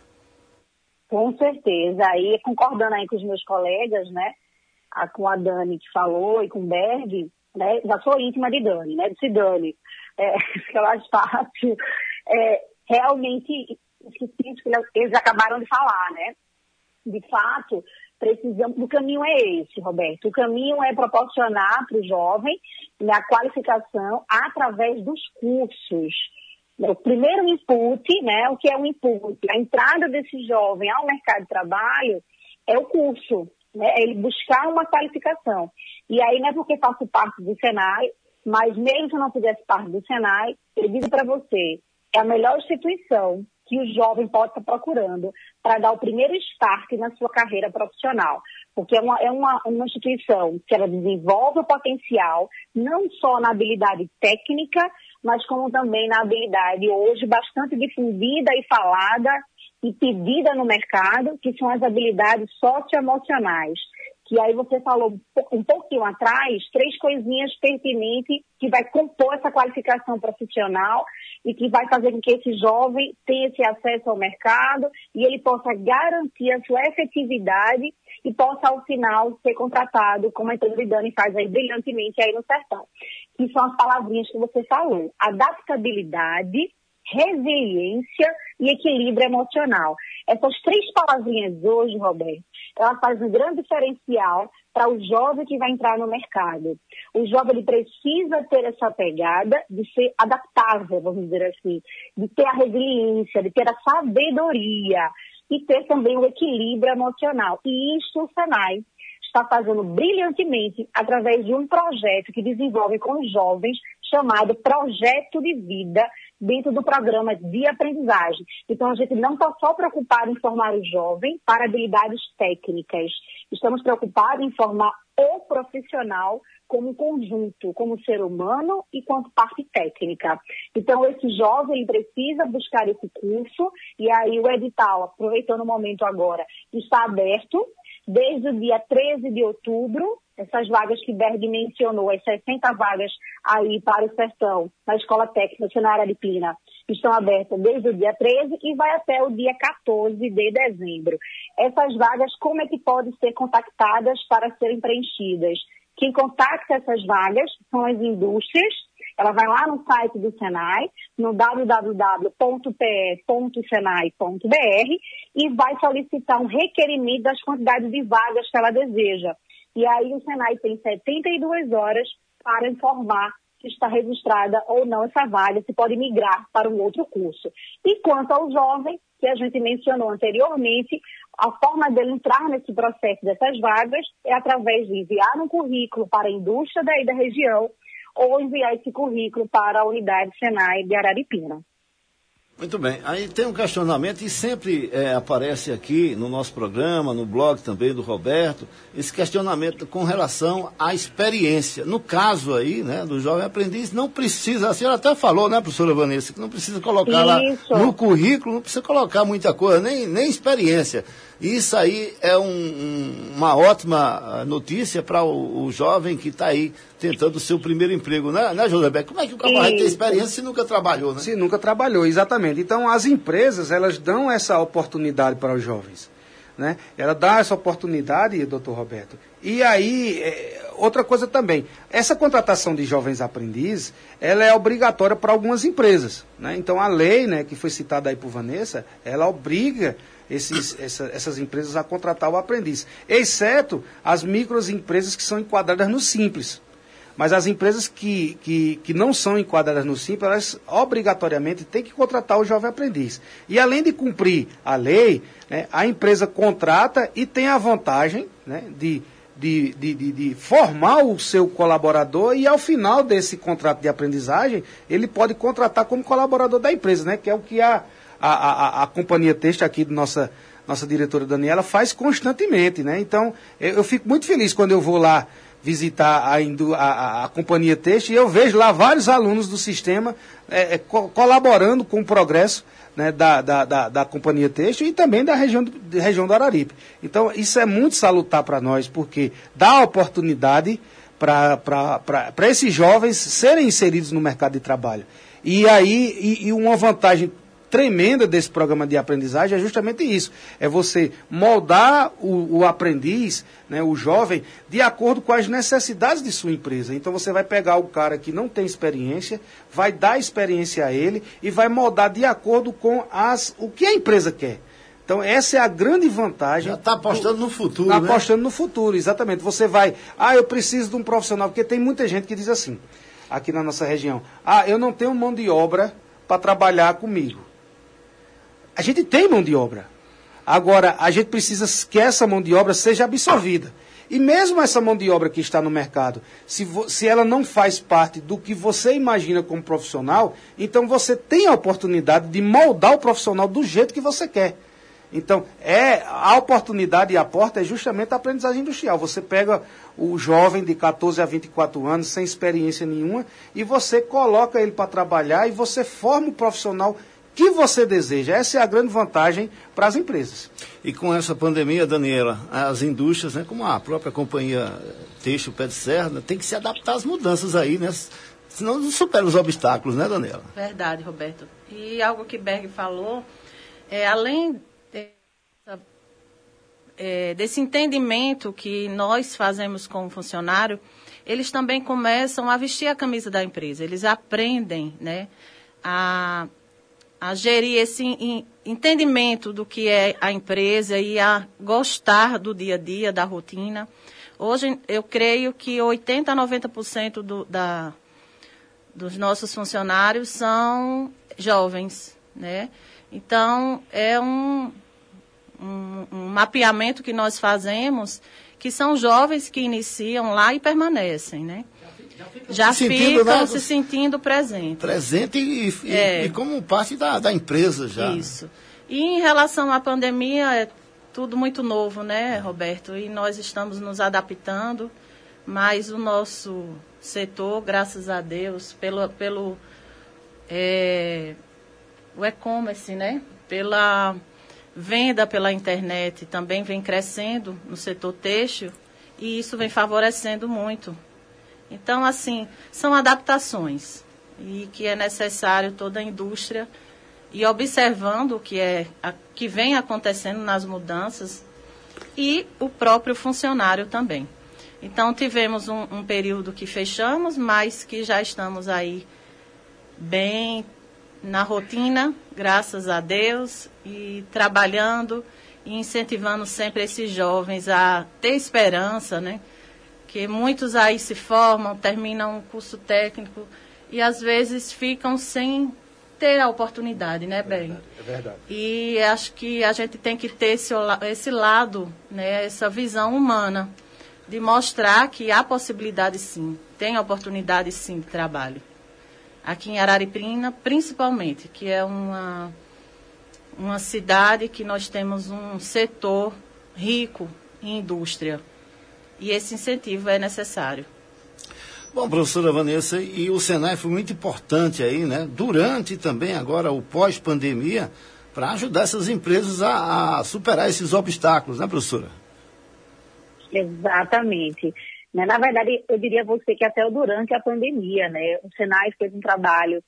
Com certeza. Aí, concordando aí com os meus colegas, né, a, com a Dani que falou e com o Berg, né, já sou íntima de Dani, né, disse Dani, é, fica mais fácil. É, realmente, esqueci que eles acabaram de falar, né, de fato, precisamos, o caminho é esse, Roberto. O caminho é proporcionar para o jovem, né, a qualificação através dos cursos. O primeiro input, né, o que é o input? A entrada desse jovem ao mercado de trabalho é o curso, né, é ele buscar uma qualificação. E aí não é porque faço parte do Senai, mas mesmo se eu não fizesse parte do Senai, eu digo para você, é a melhor instituição que o jovem pode estar procurando para dar o primeiro start na sua carreira profissional. Porque é uma, é uma, uma instituição que ela desenvolve o potencial, não só na habilidade técnica, mas como também na habilidade hoje bastante difundida e falada e pedida no mercado, que são as habilidades socioemocionais. Que aí você falou um pouquinho atrás, três coisinhas pertinentes que vai compor essa qualificação profissional e que vai fazer com que esse jovem tenha esse acesso ao mercado e ele possa garantir a sua efetividade e possa, ao final, ser contratado, como a empresa de Dani faz aí brilhantemente aí no Sertão. Que são as palavrinhas que você falou. Adaptabilidade, resiliência e equilíbrio emocional. Essas três palavrinhas hoje, Roberto, elas fazem um grande diferencial para o jovem que vai entrar no mercado. O jovem ele precisa ter essa pegada de ser adaptável, vamos dizer assim, de ter a resiliência, de ter a sabedoria e ter também o equilíbrio emocional. E isso o Senai está fazendo brilhantemente através de um projeto que desenvolve com os jovens chamado Projeto de Vida, dentro do programa de aprendizagem. Então, a gente não está só preocupado em formar o jovem para habilidades técnicas. Estamos preocupados em formar o profissional como conjunto, como ser humano e quanto parte técnica. Então, esse jovem precisa buscar esse curso e aí o edital, aproveitando o momento agora, está aberto desde o dia treze de outubro. Essas vagas que Berg mencionou, as sessenta vagas aí para o Sertão, na Escola Técnica na Araripina, estão abertas desde o dia treze e vai até o dia quatorze de dezembro. Essas vagas, como é que podem ser contactadas para serem preenchidas? Quem contacta essas vagas são as indústrias. Ela vai lá no site do Senai, no w w w ponto p e ponto senai ponto b r e vai solicitar um requerimento das quantidades de vagas que ela deseja. E aí o Senai tem setenta e duas horas para informar se está registrada ou não essa vaga, se pode migrar para um outro curso. E quanto ao jovem, que a gente mencionou anteriormente, A forma dele entrar nesse processo dessas vagas é através de enviar um currículo para a indústria daí da região ou enviar esse currículo para a unidade Senai de Araripina.
Muito bem. Aí tem um questionamento e sempre é, aparece aqui no nosso programa, no blog também do Roberto, esse questionamento com relação à experiência. No caso aí, né, do jovem aprendiz, não precisa, a senhora até falou, né, professora Vanessa, que não precisa colocar Isso. lá no currículo, não precisa colocar muita coisa, nem, nem experiência. Isso aí é um, um, uma ótima notícia para o, o jovem que está aí tentando o seu primeiro emprego, né, né José Beck? Como é que o cara vai ter experiência se nunca trabalhou, né?
Se nunca trabalhou, exatamente. Então, as empresas, elas dão essa oportunidade para os jovens, né? Ela dá essa oportunidade, doutor Roberto. E aí, é, outra coisa também, essa contratação de jovens aprendizes, ela é obrigatória para algumas empresas, né? Então, a lei, né, que foi citada aí por Vanessa, ela obriga Esses, essa, essas empresas a contratar o aprendiz, exceto as microempresas que são enquadradas no Simples. Mas as empresas que, que, que não são enquadradas no Simples, elas obrigatoriamente têm que contratar o jovem aprendiz. E além de cumprir a lei, né, a empresa contrata e tem a vantagem, né, de, de, de, de, de formar o seu colaborador e ao final desse contrato de aprendizagem, ele pode contratar como colaborador da empresa, né, que é o que a A, a, a companhia têxtil aqui, de nossa, nossa diretora Daniela, faz constantemente, né? Então, eu, eu fico muito feliz quando eu vou lá visitar a, a, a companhia têxtil e eu vejo lá vários alunos do sistema é, é, co colaborando com o progresso, né, da, da, da, da companhia têxtil e também da região do, da região do Araripe. Então, isso é muito salutar para nós, porque dá oportunidade para esses jovens serem inseridos no mercado de trabalho. E aí, e, e uma vantagem tremenda desse programa de aprendizagem é justamente isso, é você moldar o, o aprendiz, né, o jovem, de acordo com as necessidades de sua empresa. Então você vai pegar o cara que não tem experiência, vai dar experiência a ele e vai moldar de acordo com as, o que a empresa quer. Então essa é a grande vantagem.
Já está apostando do, no futuro,
tá
né?
Apostando no futuro, exatamente. Você vai, ah, eu preciso de um profissional, porque tem muita gente que diz assim, aqui na nossa região, ah, eu não tenho mão de obra para trabalhar comigo. A gente tem mão de obra. Agora, a gente precisa que essa mão de obra seja absorvida. E mesmo essa mão de obra que está no mercado, se, se ela não faz parte do que você imagina como profissional, então você tem a oportunidade de moldar o profissional do jeito que você quer. Então, é, a oportunidade e a porta é justamente a aprendizagem industrial. Você pega o jovem de quatorze a vinte e quatro anos, sem experiência nenhuma, e você coloca ele para trabalhar e você forma o profissional que você deseja. Essa é a grande vantagem para as empresas.
E com essa pandemia, Daniela, as indústrias, né, como a própria companhia Têxtil Pé de Serra, né, tem que se adaptar às mudanças aí, né? Senão não supera os obstáculos, né, Daniela?
Verdade, Roberto. E algo que Berg falou, é, além de, é, desse entendimento que nós fazemos como funcionário, eles também começam a vestir a camisa da empresa. Eles aprendem, né, a a gerir esse entendimento do que é a empresa e a gostar do dia a dia, da rotina. Hoje, eu creio que oitenta a noventa por cento do, da, dos nossos funcionários são jovens, né? Então, é um, um, um mapeamento que nós fazemos, que são jovens que iniciam lá e permanecem, né? Já
se
ficam
sentindo, né,
se sentindo presente.
Presente e, e,
é.
e como parte da, da empresa já.
Isso. E em relação à pandemia, é tudo muito novo, né, Roberto? E nós estamos nos adaptando, mas o nosso setor, graças a Deus, pelo, pelo é, o e-commerce, né? Pela venda pela internet, também vem crescendo no setor têxtil e isso vem favorecendo muito. Então, assim, são adaptações e que é necessário toda a indústria ir observando o que, é, a, que vem acontecendo nas mudanças e o próprio funcionário também. Então, tivemos um, um período que fechamos, mas que já estamos aí bem na rotina, graças a Deus, e trabalhando e incentivando sempre esses jovens a ter esperança, né? Que muitos aí se formam, terminam um curso técnico e às vezes ficam sem ter a oportunidade, né, Bem?
É verdade.
E acho que a gente tem que ter esse, esse lado, né, essa visão humana, de mostrar que há possibilidade sim, tem oportunidade sim de trabalho. Aqui em Araripina, principalmente, que é uma, uma cidade que nós temos um setor rico em indústria. E esse incentivo é necessário.
Bom, professora Vanessa, e o Senai foi muito importante aí, né? Durante também agora o pós-pandemia, para ajudar essas empresas a, a superar esses obstáculos, né, professora?
Exatamente. Na verdade, eu diria a você que até durante a pandemia, né, o Senai fez um trabalho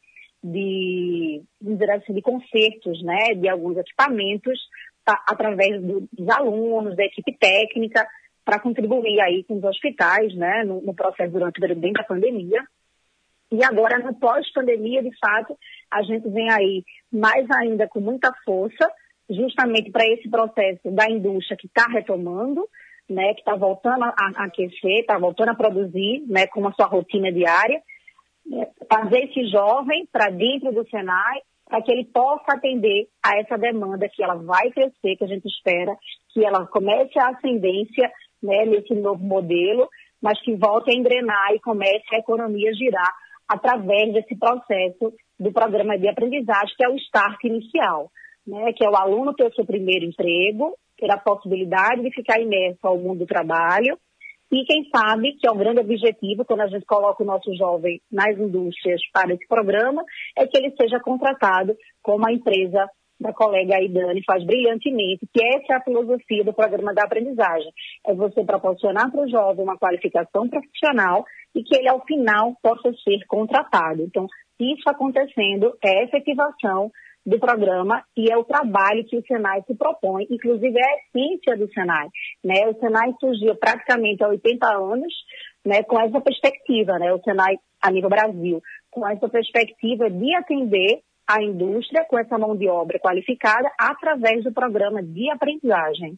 de, vamos dizer assim, de consertos, né, de alguns equipamentos, tá, através do, dos alunos, da equipe técnica, para contribuir aí com os hospitais, né, no, no processo durante o período da pandemia. E agora, no pós-pandemia, de fato, a gente vem aí mais ainda com muita força, justamente para esse processo da indústria que está retomando, né, que está voltando a, a aquecer, está voltando a produzir, né, com a sua rotina diária, né, trazer esse jovem para dentro do Senai, para que ele possa atender a essa demanda que ela vai crescer, que a gente espera que ela comece a ascendência, né, nesse novo modelo, mas que volte a engrenar e comece a economia a girar através desse processo do programa de aprendizagem, que é o start inicial, né, que é o aluno ter o seu primeiro emprego, ter a possibilidade de ficar imerso ao mundo do trabalho e, quem sabe, que é um grande objetivo, quando a gente coloca o nosso jovem nas indústrias para esse programa, é que ele seja contratado como a empresa da colega aí, Dani, faz brilhantemente, que essa é a filosofia do programa da aprendizagem. É você proporcionar para o jovem uma qualificação profissional e que ele, ao final, possa ser contratado. Então, isso acontecendo é a efetivação do programa e é o trabalho que o Senai se propõe, inclusive é a essência do Senai, né? O Senai surgiu praticamente há oitenta anos, né, com essa perspectiva, né? O Senai a nível Brasil, com essa perspectiva de atender a indústria com essa mão de obra qualificada através do programa de aprendizagem.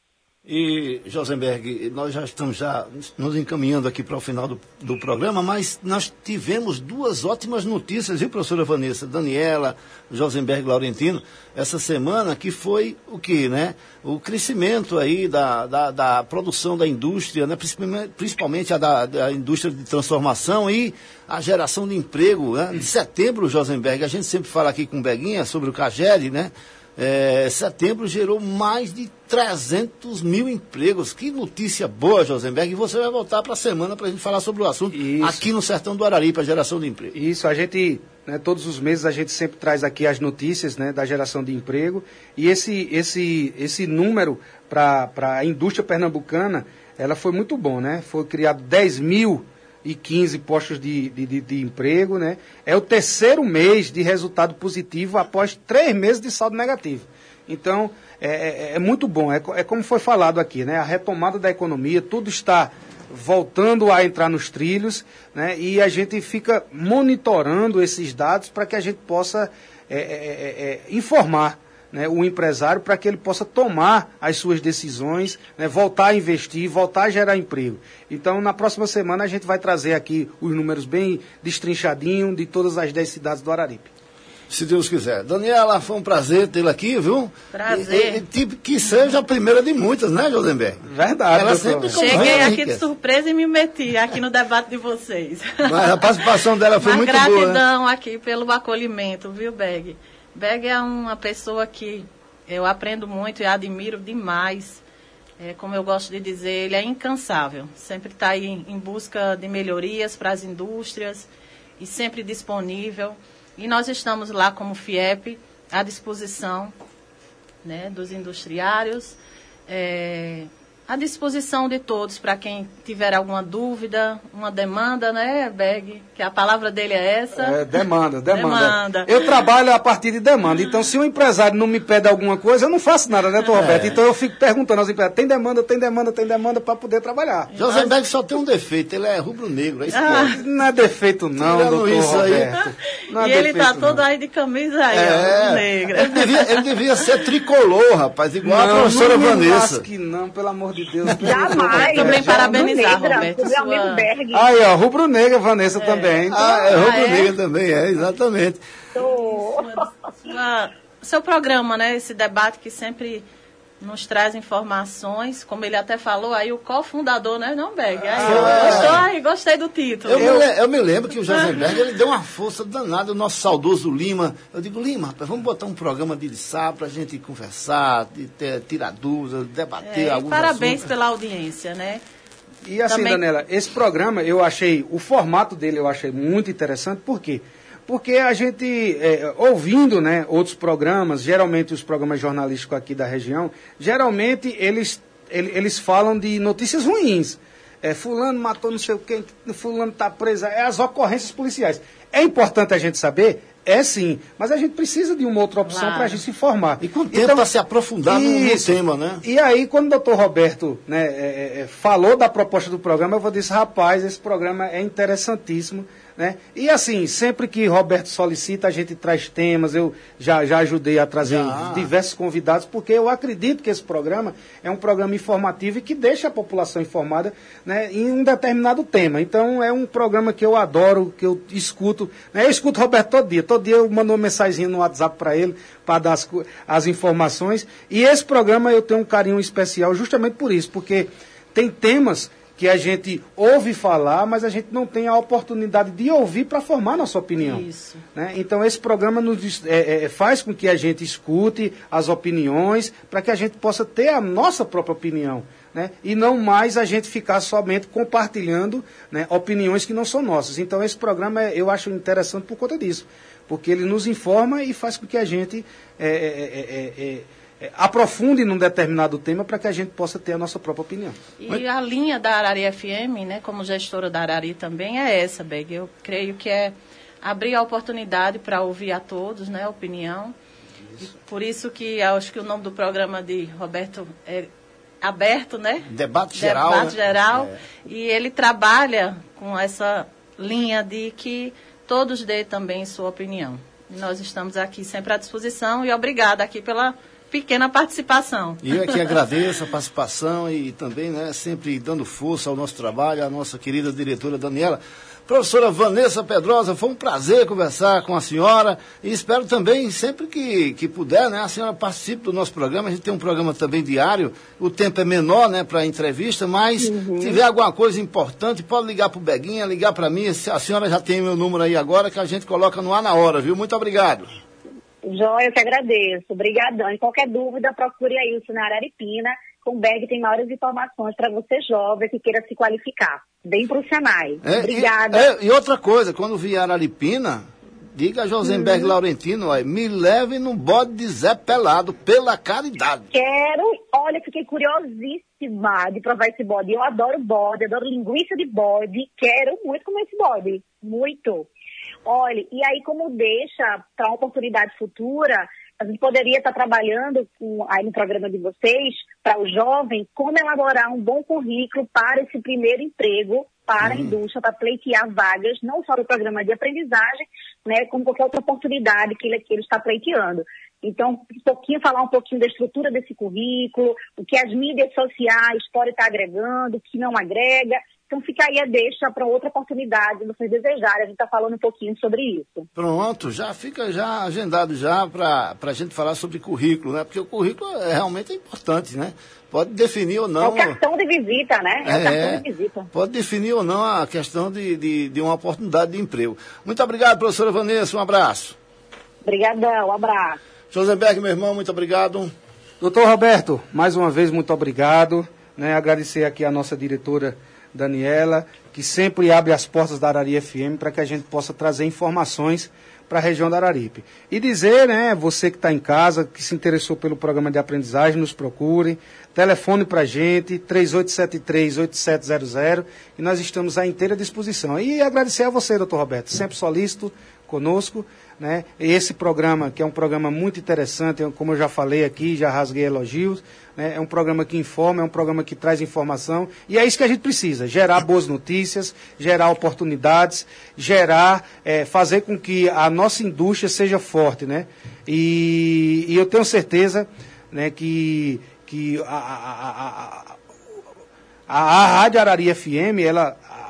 E, Josenberg, nós já estamos já nos encaminhando aqui para o final do, do programa, mas nós tivemos duas ótimas notícias, viu, professora Vanessa? Daniela, Josenberg, Laurentino, essa semana, que foi o que, né? O crescimento aí da, da, da produção da indústria, né? Principalmente, principalmente a da, da indústria de transformação e a geração de emprego, né? De setembro, Josenberg, a gente sempre fala aqui com o Beguinha sobre o Caged, né? É, setembro gerou mais de trezentos mil empregos. Que notícia boa, Josenberg. E você vai voltar para a semana para a gente falar sobre o assunto. Isso. Aqui no Sertão do Araripe, a geração de emprego.
Isso, a gente, né, todos os meses a gente sempre traz aqui as notícias, né, da geração de emprego. E esse, esse, esse número para a indústria pernambucana, ela foi muito bom, né? Foi criado dez mil e quinze postos de, de, de, de emprego, né? É o terceiro mês de resultado positivo após três meses de saldo negativo. Então, é, é, é muito bom. É, é como foi falado aqui, né? A retomada da economia, tudo está voltando a entrar nos trilhos, né? E a gente fica monitorando esses dados para que a gente possa é, é, é, informar, né, o empresário para que ele possa tomar as suas decisões, né, voltar a investir, voltar a gerar emprego. Então, na próxima semana, a gente vai trazer aqui os números bem destrinchadinhos de todas as dez cidades do Araripe.
Se Deus quiser. Daniela, foi um prazer tê-la aqui, viu?
Prazer.
E, e, tipo, que seja a primeira de muitas, né, Josenberg?
Verdade.
Ela sempre
Cheguei aqui de surpresa e me meti aqui no debate de vocês.
Mas a participação dela foi
Uma
muito boa.
Uma
né?
gratidão aqui pelo acolhimento, viu, Beg? Beg é uma pessoa que eu aprendo muito e admiro demais. É, como eu gosto de dizer, ele é incansável. Sempre está aí em, em busca de melhorias para as indústrias e sempre disponível. E nós estamos lá como FIEP à disposição, né, dos industriários, é, à disposição de todos para quem tiver alguma dúvida, uma demanda, né, Beg? Que a palavra dele é essa.
É, demanda, demanda.
demanda.
Eu trabalho a partir de demanda. Então, se um empresário não me pede alguma coisa, eu não faço nada, né, Tom Roberto? É. Então, eu fico perguntando aos empresários, tem demanda, tem demanda, tem demanda para poder trabalhar.
Josenberg só tem um defeito, ele é rubro-negro. É isso
ah, não é defeito não,
Tirando
doutor
isso
Roberto.
Aí. Não é e ele tá não. todo aí de camisa aí,
é.
ó, negra.
Ele devia, ele devia ser tricolor, rapaz, igual
não,
a professora
não
Vanessa.
Não, que não, pelo amor de Deus.
Jamais. Também parabenizar, Roberto.
Sua...
Aí, ó, rubro-negra, Vanessa
é.
também.
Ah, é rubro-negra ah, é? também, é, exatamente.
Ô,
Sua, seu programa, né? Esse debate que sempre nos traz informações, como ele até falou, aí o cofundador, né, não, Berg? Aí,
É.
gostou, aí, gostei do título.
Eu, eu, me, eu me lembro que o Josenberg, ele deu uma força danada, o nosso saudoso Lima. Eu digo, Lima, rapaz, vamos botar um programa de sábado pra gente conversar, de ter, tirar dúvidas, debater
É,
alguns
parabéns
assuntos.
pela audiência, né?
E assim,
Também...
Daniela, esse programa, eu achei, o formato dele eu achei muito interessante, por quê? Porque a gente, é, ouvindo, né, outros programas, geralmente os programas jornalísticos aqui da região, geralmente eles, eles, eles falam de notícias ruins. É, fulano matou não sei o quê, fulano está preso, é as ocorrências policiais. É importante a gente saber? É sim, mas a gente precisa de uma outra opção
Claro.
para a gente se informar.
E com tempo para se aprofundar no, no tema, né?
E aí, quando o doutor Roberto, né, é, é, falou da proposta do programa, eu vou dizer, rapaz, esse programa é interessantíssimo. Né? E assim, sempre que Roberto solicita, a gente traz temas, eu já, já ajudei a trazer
Já.
diversos convidados, porque eu acredito que esse programa é um programa informativo e que deixa a população informada, né, em um determinado tema. Então é um programa que eu adoro, que eu escuto. Né? Eu escuto Roberto todo dia, todo dia eu mando uma mensagem no WhatsApp para ele, para dar as, as informações. E esse programa eu tenho um carinho especial justamente por isso, porque tem temas que a gente ouve falar, mas a gente não tem a oportunidade de ouvir para formar nossa opinião.
Isso.
Né? Então, esse programa nos, é, é, faz com que a gente escute as opiniões, para que a gente possa ter a nossa própria opinião. Né? E não mais a gente ficar somente compartilhando, né, opiniões que não são nossas. Então, esse programa é, eu acho interessante por conta disso, porque ele nos informa e faz com que a gente é, é, é, é, é, aprofunde num determinado tema para que a gente possa ter a nossa própria opinião.
E Mas... a linha da Arari F M, né, como gestora da Arari também, é essa, Beg. Eu creio que é abrir a oportunidade para ouvir a todos, né, a opinião. E por isso que acho que o nome do programa de Roberto é aberto, né?
Debate geral.
Debate
né?
geral.
É.
E ele trabalha com essa linha de que todos dêem também sua opinião. E nós estamos aqui sempre à disposição e obrigada aqui pela pequena participação.
E eu aqui agradeço a participação e também, né, sempre dando força ao nosso trabalho, a nossa querida diretora Daniela. Professora Vanessa Pedrosa, foi um prazer conversar com a senhora e espero também, sempre que, que puder, né, a senhora participe do nosso programa. A gente tem um programa também diário, o tempo é menor, né, para entrevista, mas uhum. se tiver alguma coisa importante, pode ligar para o Beguinha, ligar para mim. A senhora já tem meu número aí agora, que a gente coloca no ar na hora, viu? Muito obrigado.
Joia, eu que agradeço. Obrigadão. E qualquer dúvida, procure aí o na Araripina. Com o B E G tem maiores informações para você jovem que queira se qualificar. Bem para o Senai.
É,
Obrigada.
E, é, e outra coisa, quando vier Araripina, diga a Josenberg hum. Laurentino, ó, me leve num bode de Zé Pelado, pela caridade.
Quero, olha, fiquei curiosíssima de provar esse bode. Eu adoro bode, adoro linguiça de bode. Quero muito comer esse bode. Muito. Olha, e aí como deixa para uma oportunidade futura, a gente poderia estar trabalhando com, aí no programa de vocês, para o jovem, como elaborar um bom currículo para esse primeiro emprego, para uhum. a indústria, para pleitear vagas, não só do programa de aprendizagem, né, como qualquer outra oportunidade que ele, que ele está pleiteando. Então, um pouquinho, falar um pouquinho da estrutura desse currículo, o que as mídias sociais podem estar agregando, o que não agrega. Então fica aí a deixa para outra oportunidade, se vocês desejarem, a gente está falando um pouquinho sobre isso.
Pronto, já fica já agendado já para a gente falar sobre currículo, né? Porque o currículo é realmente importante, né? Pode definir ou não...
É o cartão de visita, né? É, é o cartão de visita.
Pode definir ou não a questão de, de, de uma oportunidade de emprego. Muito obrigado, professora Vanessa, um abraço.
Obrigadão, um abraço.
Josenberg, meu irmão, muito obrigado.
Doutor Roberto, mais uma vez, muito obrigado. Né? Agradecer aqui a nossa diretora Daniela, que sempre abre as portas da Arari F M para que a gente possa trazer informações para a região da Araripe. E dizer, né, você que está em casa, que se interessou pelo programa de aprendizagem, nos procure, telefone para a gente, três oito sete três, oito sete zero zero, e nós estamos à inteira disposição. E agradecer a você, doutor Roberto, sempre solícito conosco, né? Esse programa, que é um programa muito interessante, como eu já falei aqui, já rasguei elogios, né? É um programa que informa, é um programa que traz informação, e é isso que a gente precisa, gerar boas notícias, gerar oportunidades, gerar, é, fazer com que a nossa indústria seja forte, né? E, e eu tenho certeza, né, que, que a, a, a, a, a, a Rádio Arari F M, ela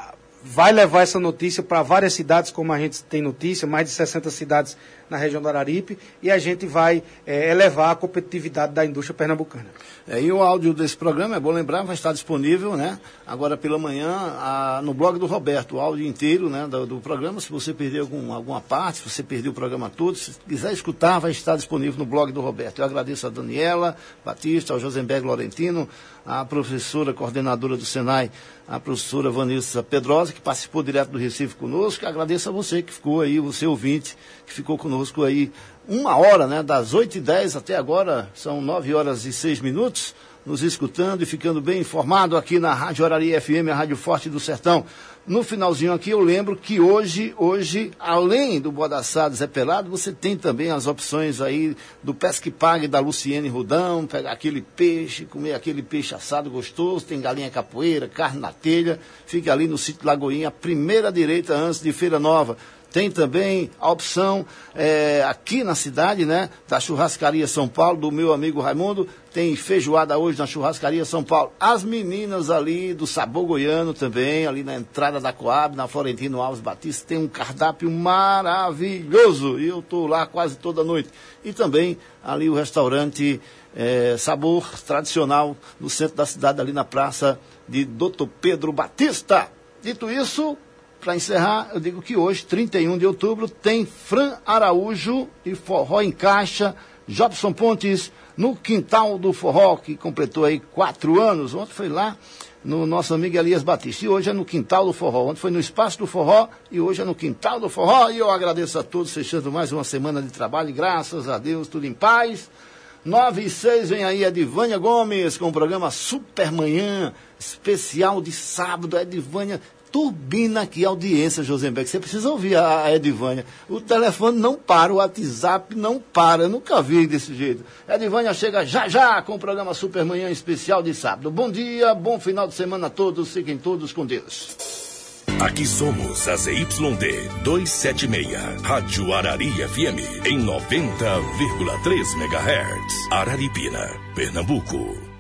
vai levar essa notícia para várias cidades, como a gente tem notícia, mais de sessenta cidades na região do Araripe, e a gente vai é, elevar a competitividade da indústria pernambucana.
É, e o áudio desse programa, é bom lembrar, vai estar disponível, né, agora pela manhã, a, no blog do Roberto, o áudio inteiro, né, do, do programa. Se você perdeu algum, alguma parte, se você perdeu o programa todo, se quiser escutar, vai estar disponível no blog do Roberto. Eu agradeço a Daniela Batista, ao Josenberg Laurentino, a professora coordenadora do Senai, a professora Vanessa Pedrosa, que participou direto do Recife conosco. Agradeço a você que ficou aí, você ouvinte, que ficou conosco aí uma hora, né, das oito e dez até agora, são nove horas e seis minutos, nos escutando e ficando bem informado aqui na Rádio Arari F M, a Rádio Forte do Sertão. No finalzinho aqui eu lembro que hoje, hoje, além do Boa da Assada Zé Pelado, você tem também as opções aí do Pesque Pague da Luciene Rudão, pegar aquele peixe, comer aquele peixe assado gostoso, tem galinha capoeira, carne na telha, fica ali no sítio Lagoinha, a primeira direita antes de Feira Nova. Tem também a opção é, aqui na cidade, né, da Churrascaria São Paulo, do meu amigo Raimundo. Tem feijoada hoje na Churrascaria São Paulo. As meninas ali do Sabor Goiano também, ali na entrada da Coab, na Florentino Alves Batista, tem um cardápio maravilhoso. E eu estou lá quase toda noite. E também ali o restaurante é, Sabor Tradicional, no centro da cidade, ali na praça de doutor Pedro Batista. Dito isso, para encerrar, eu digo que hoje, trinta e um de outubro, tem Fran Araújo e Forró em Caixa, Jobson Pontes, no Quintal do Forró, que completou aí quatro anos. Ontem foi lá no nosso amigo Elias Batista. E hoje é no Quintal do Forró. Ontem foi no Espaço do Forró e hoje é no Quintal do Forró. E eu agradeço a todos, fechando mais uma semana de trabalho. Graças a Deus, tudo em paz. Nove e seis, vem aí a Edivânia Gomes com o programa Supermanhã, especial de sábado. A Edivânia turbina aqui a audiência, Josenberg. Você precisa ouvir a, a Edivânia. O telefone não para, o WhatsApp não para. Eu nunca vi desse jeito. A Edivânia chega já já com o programa Supermanhã especial de sábado. Bom dia, bom final de semana a todos. Fiquem todos com Deus.
Aqui somos a Z Y D duzentos e setenta e seis, Rádio Arari F M, em noventa vírgula três megahertz. Araripina, Pernambuco.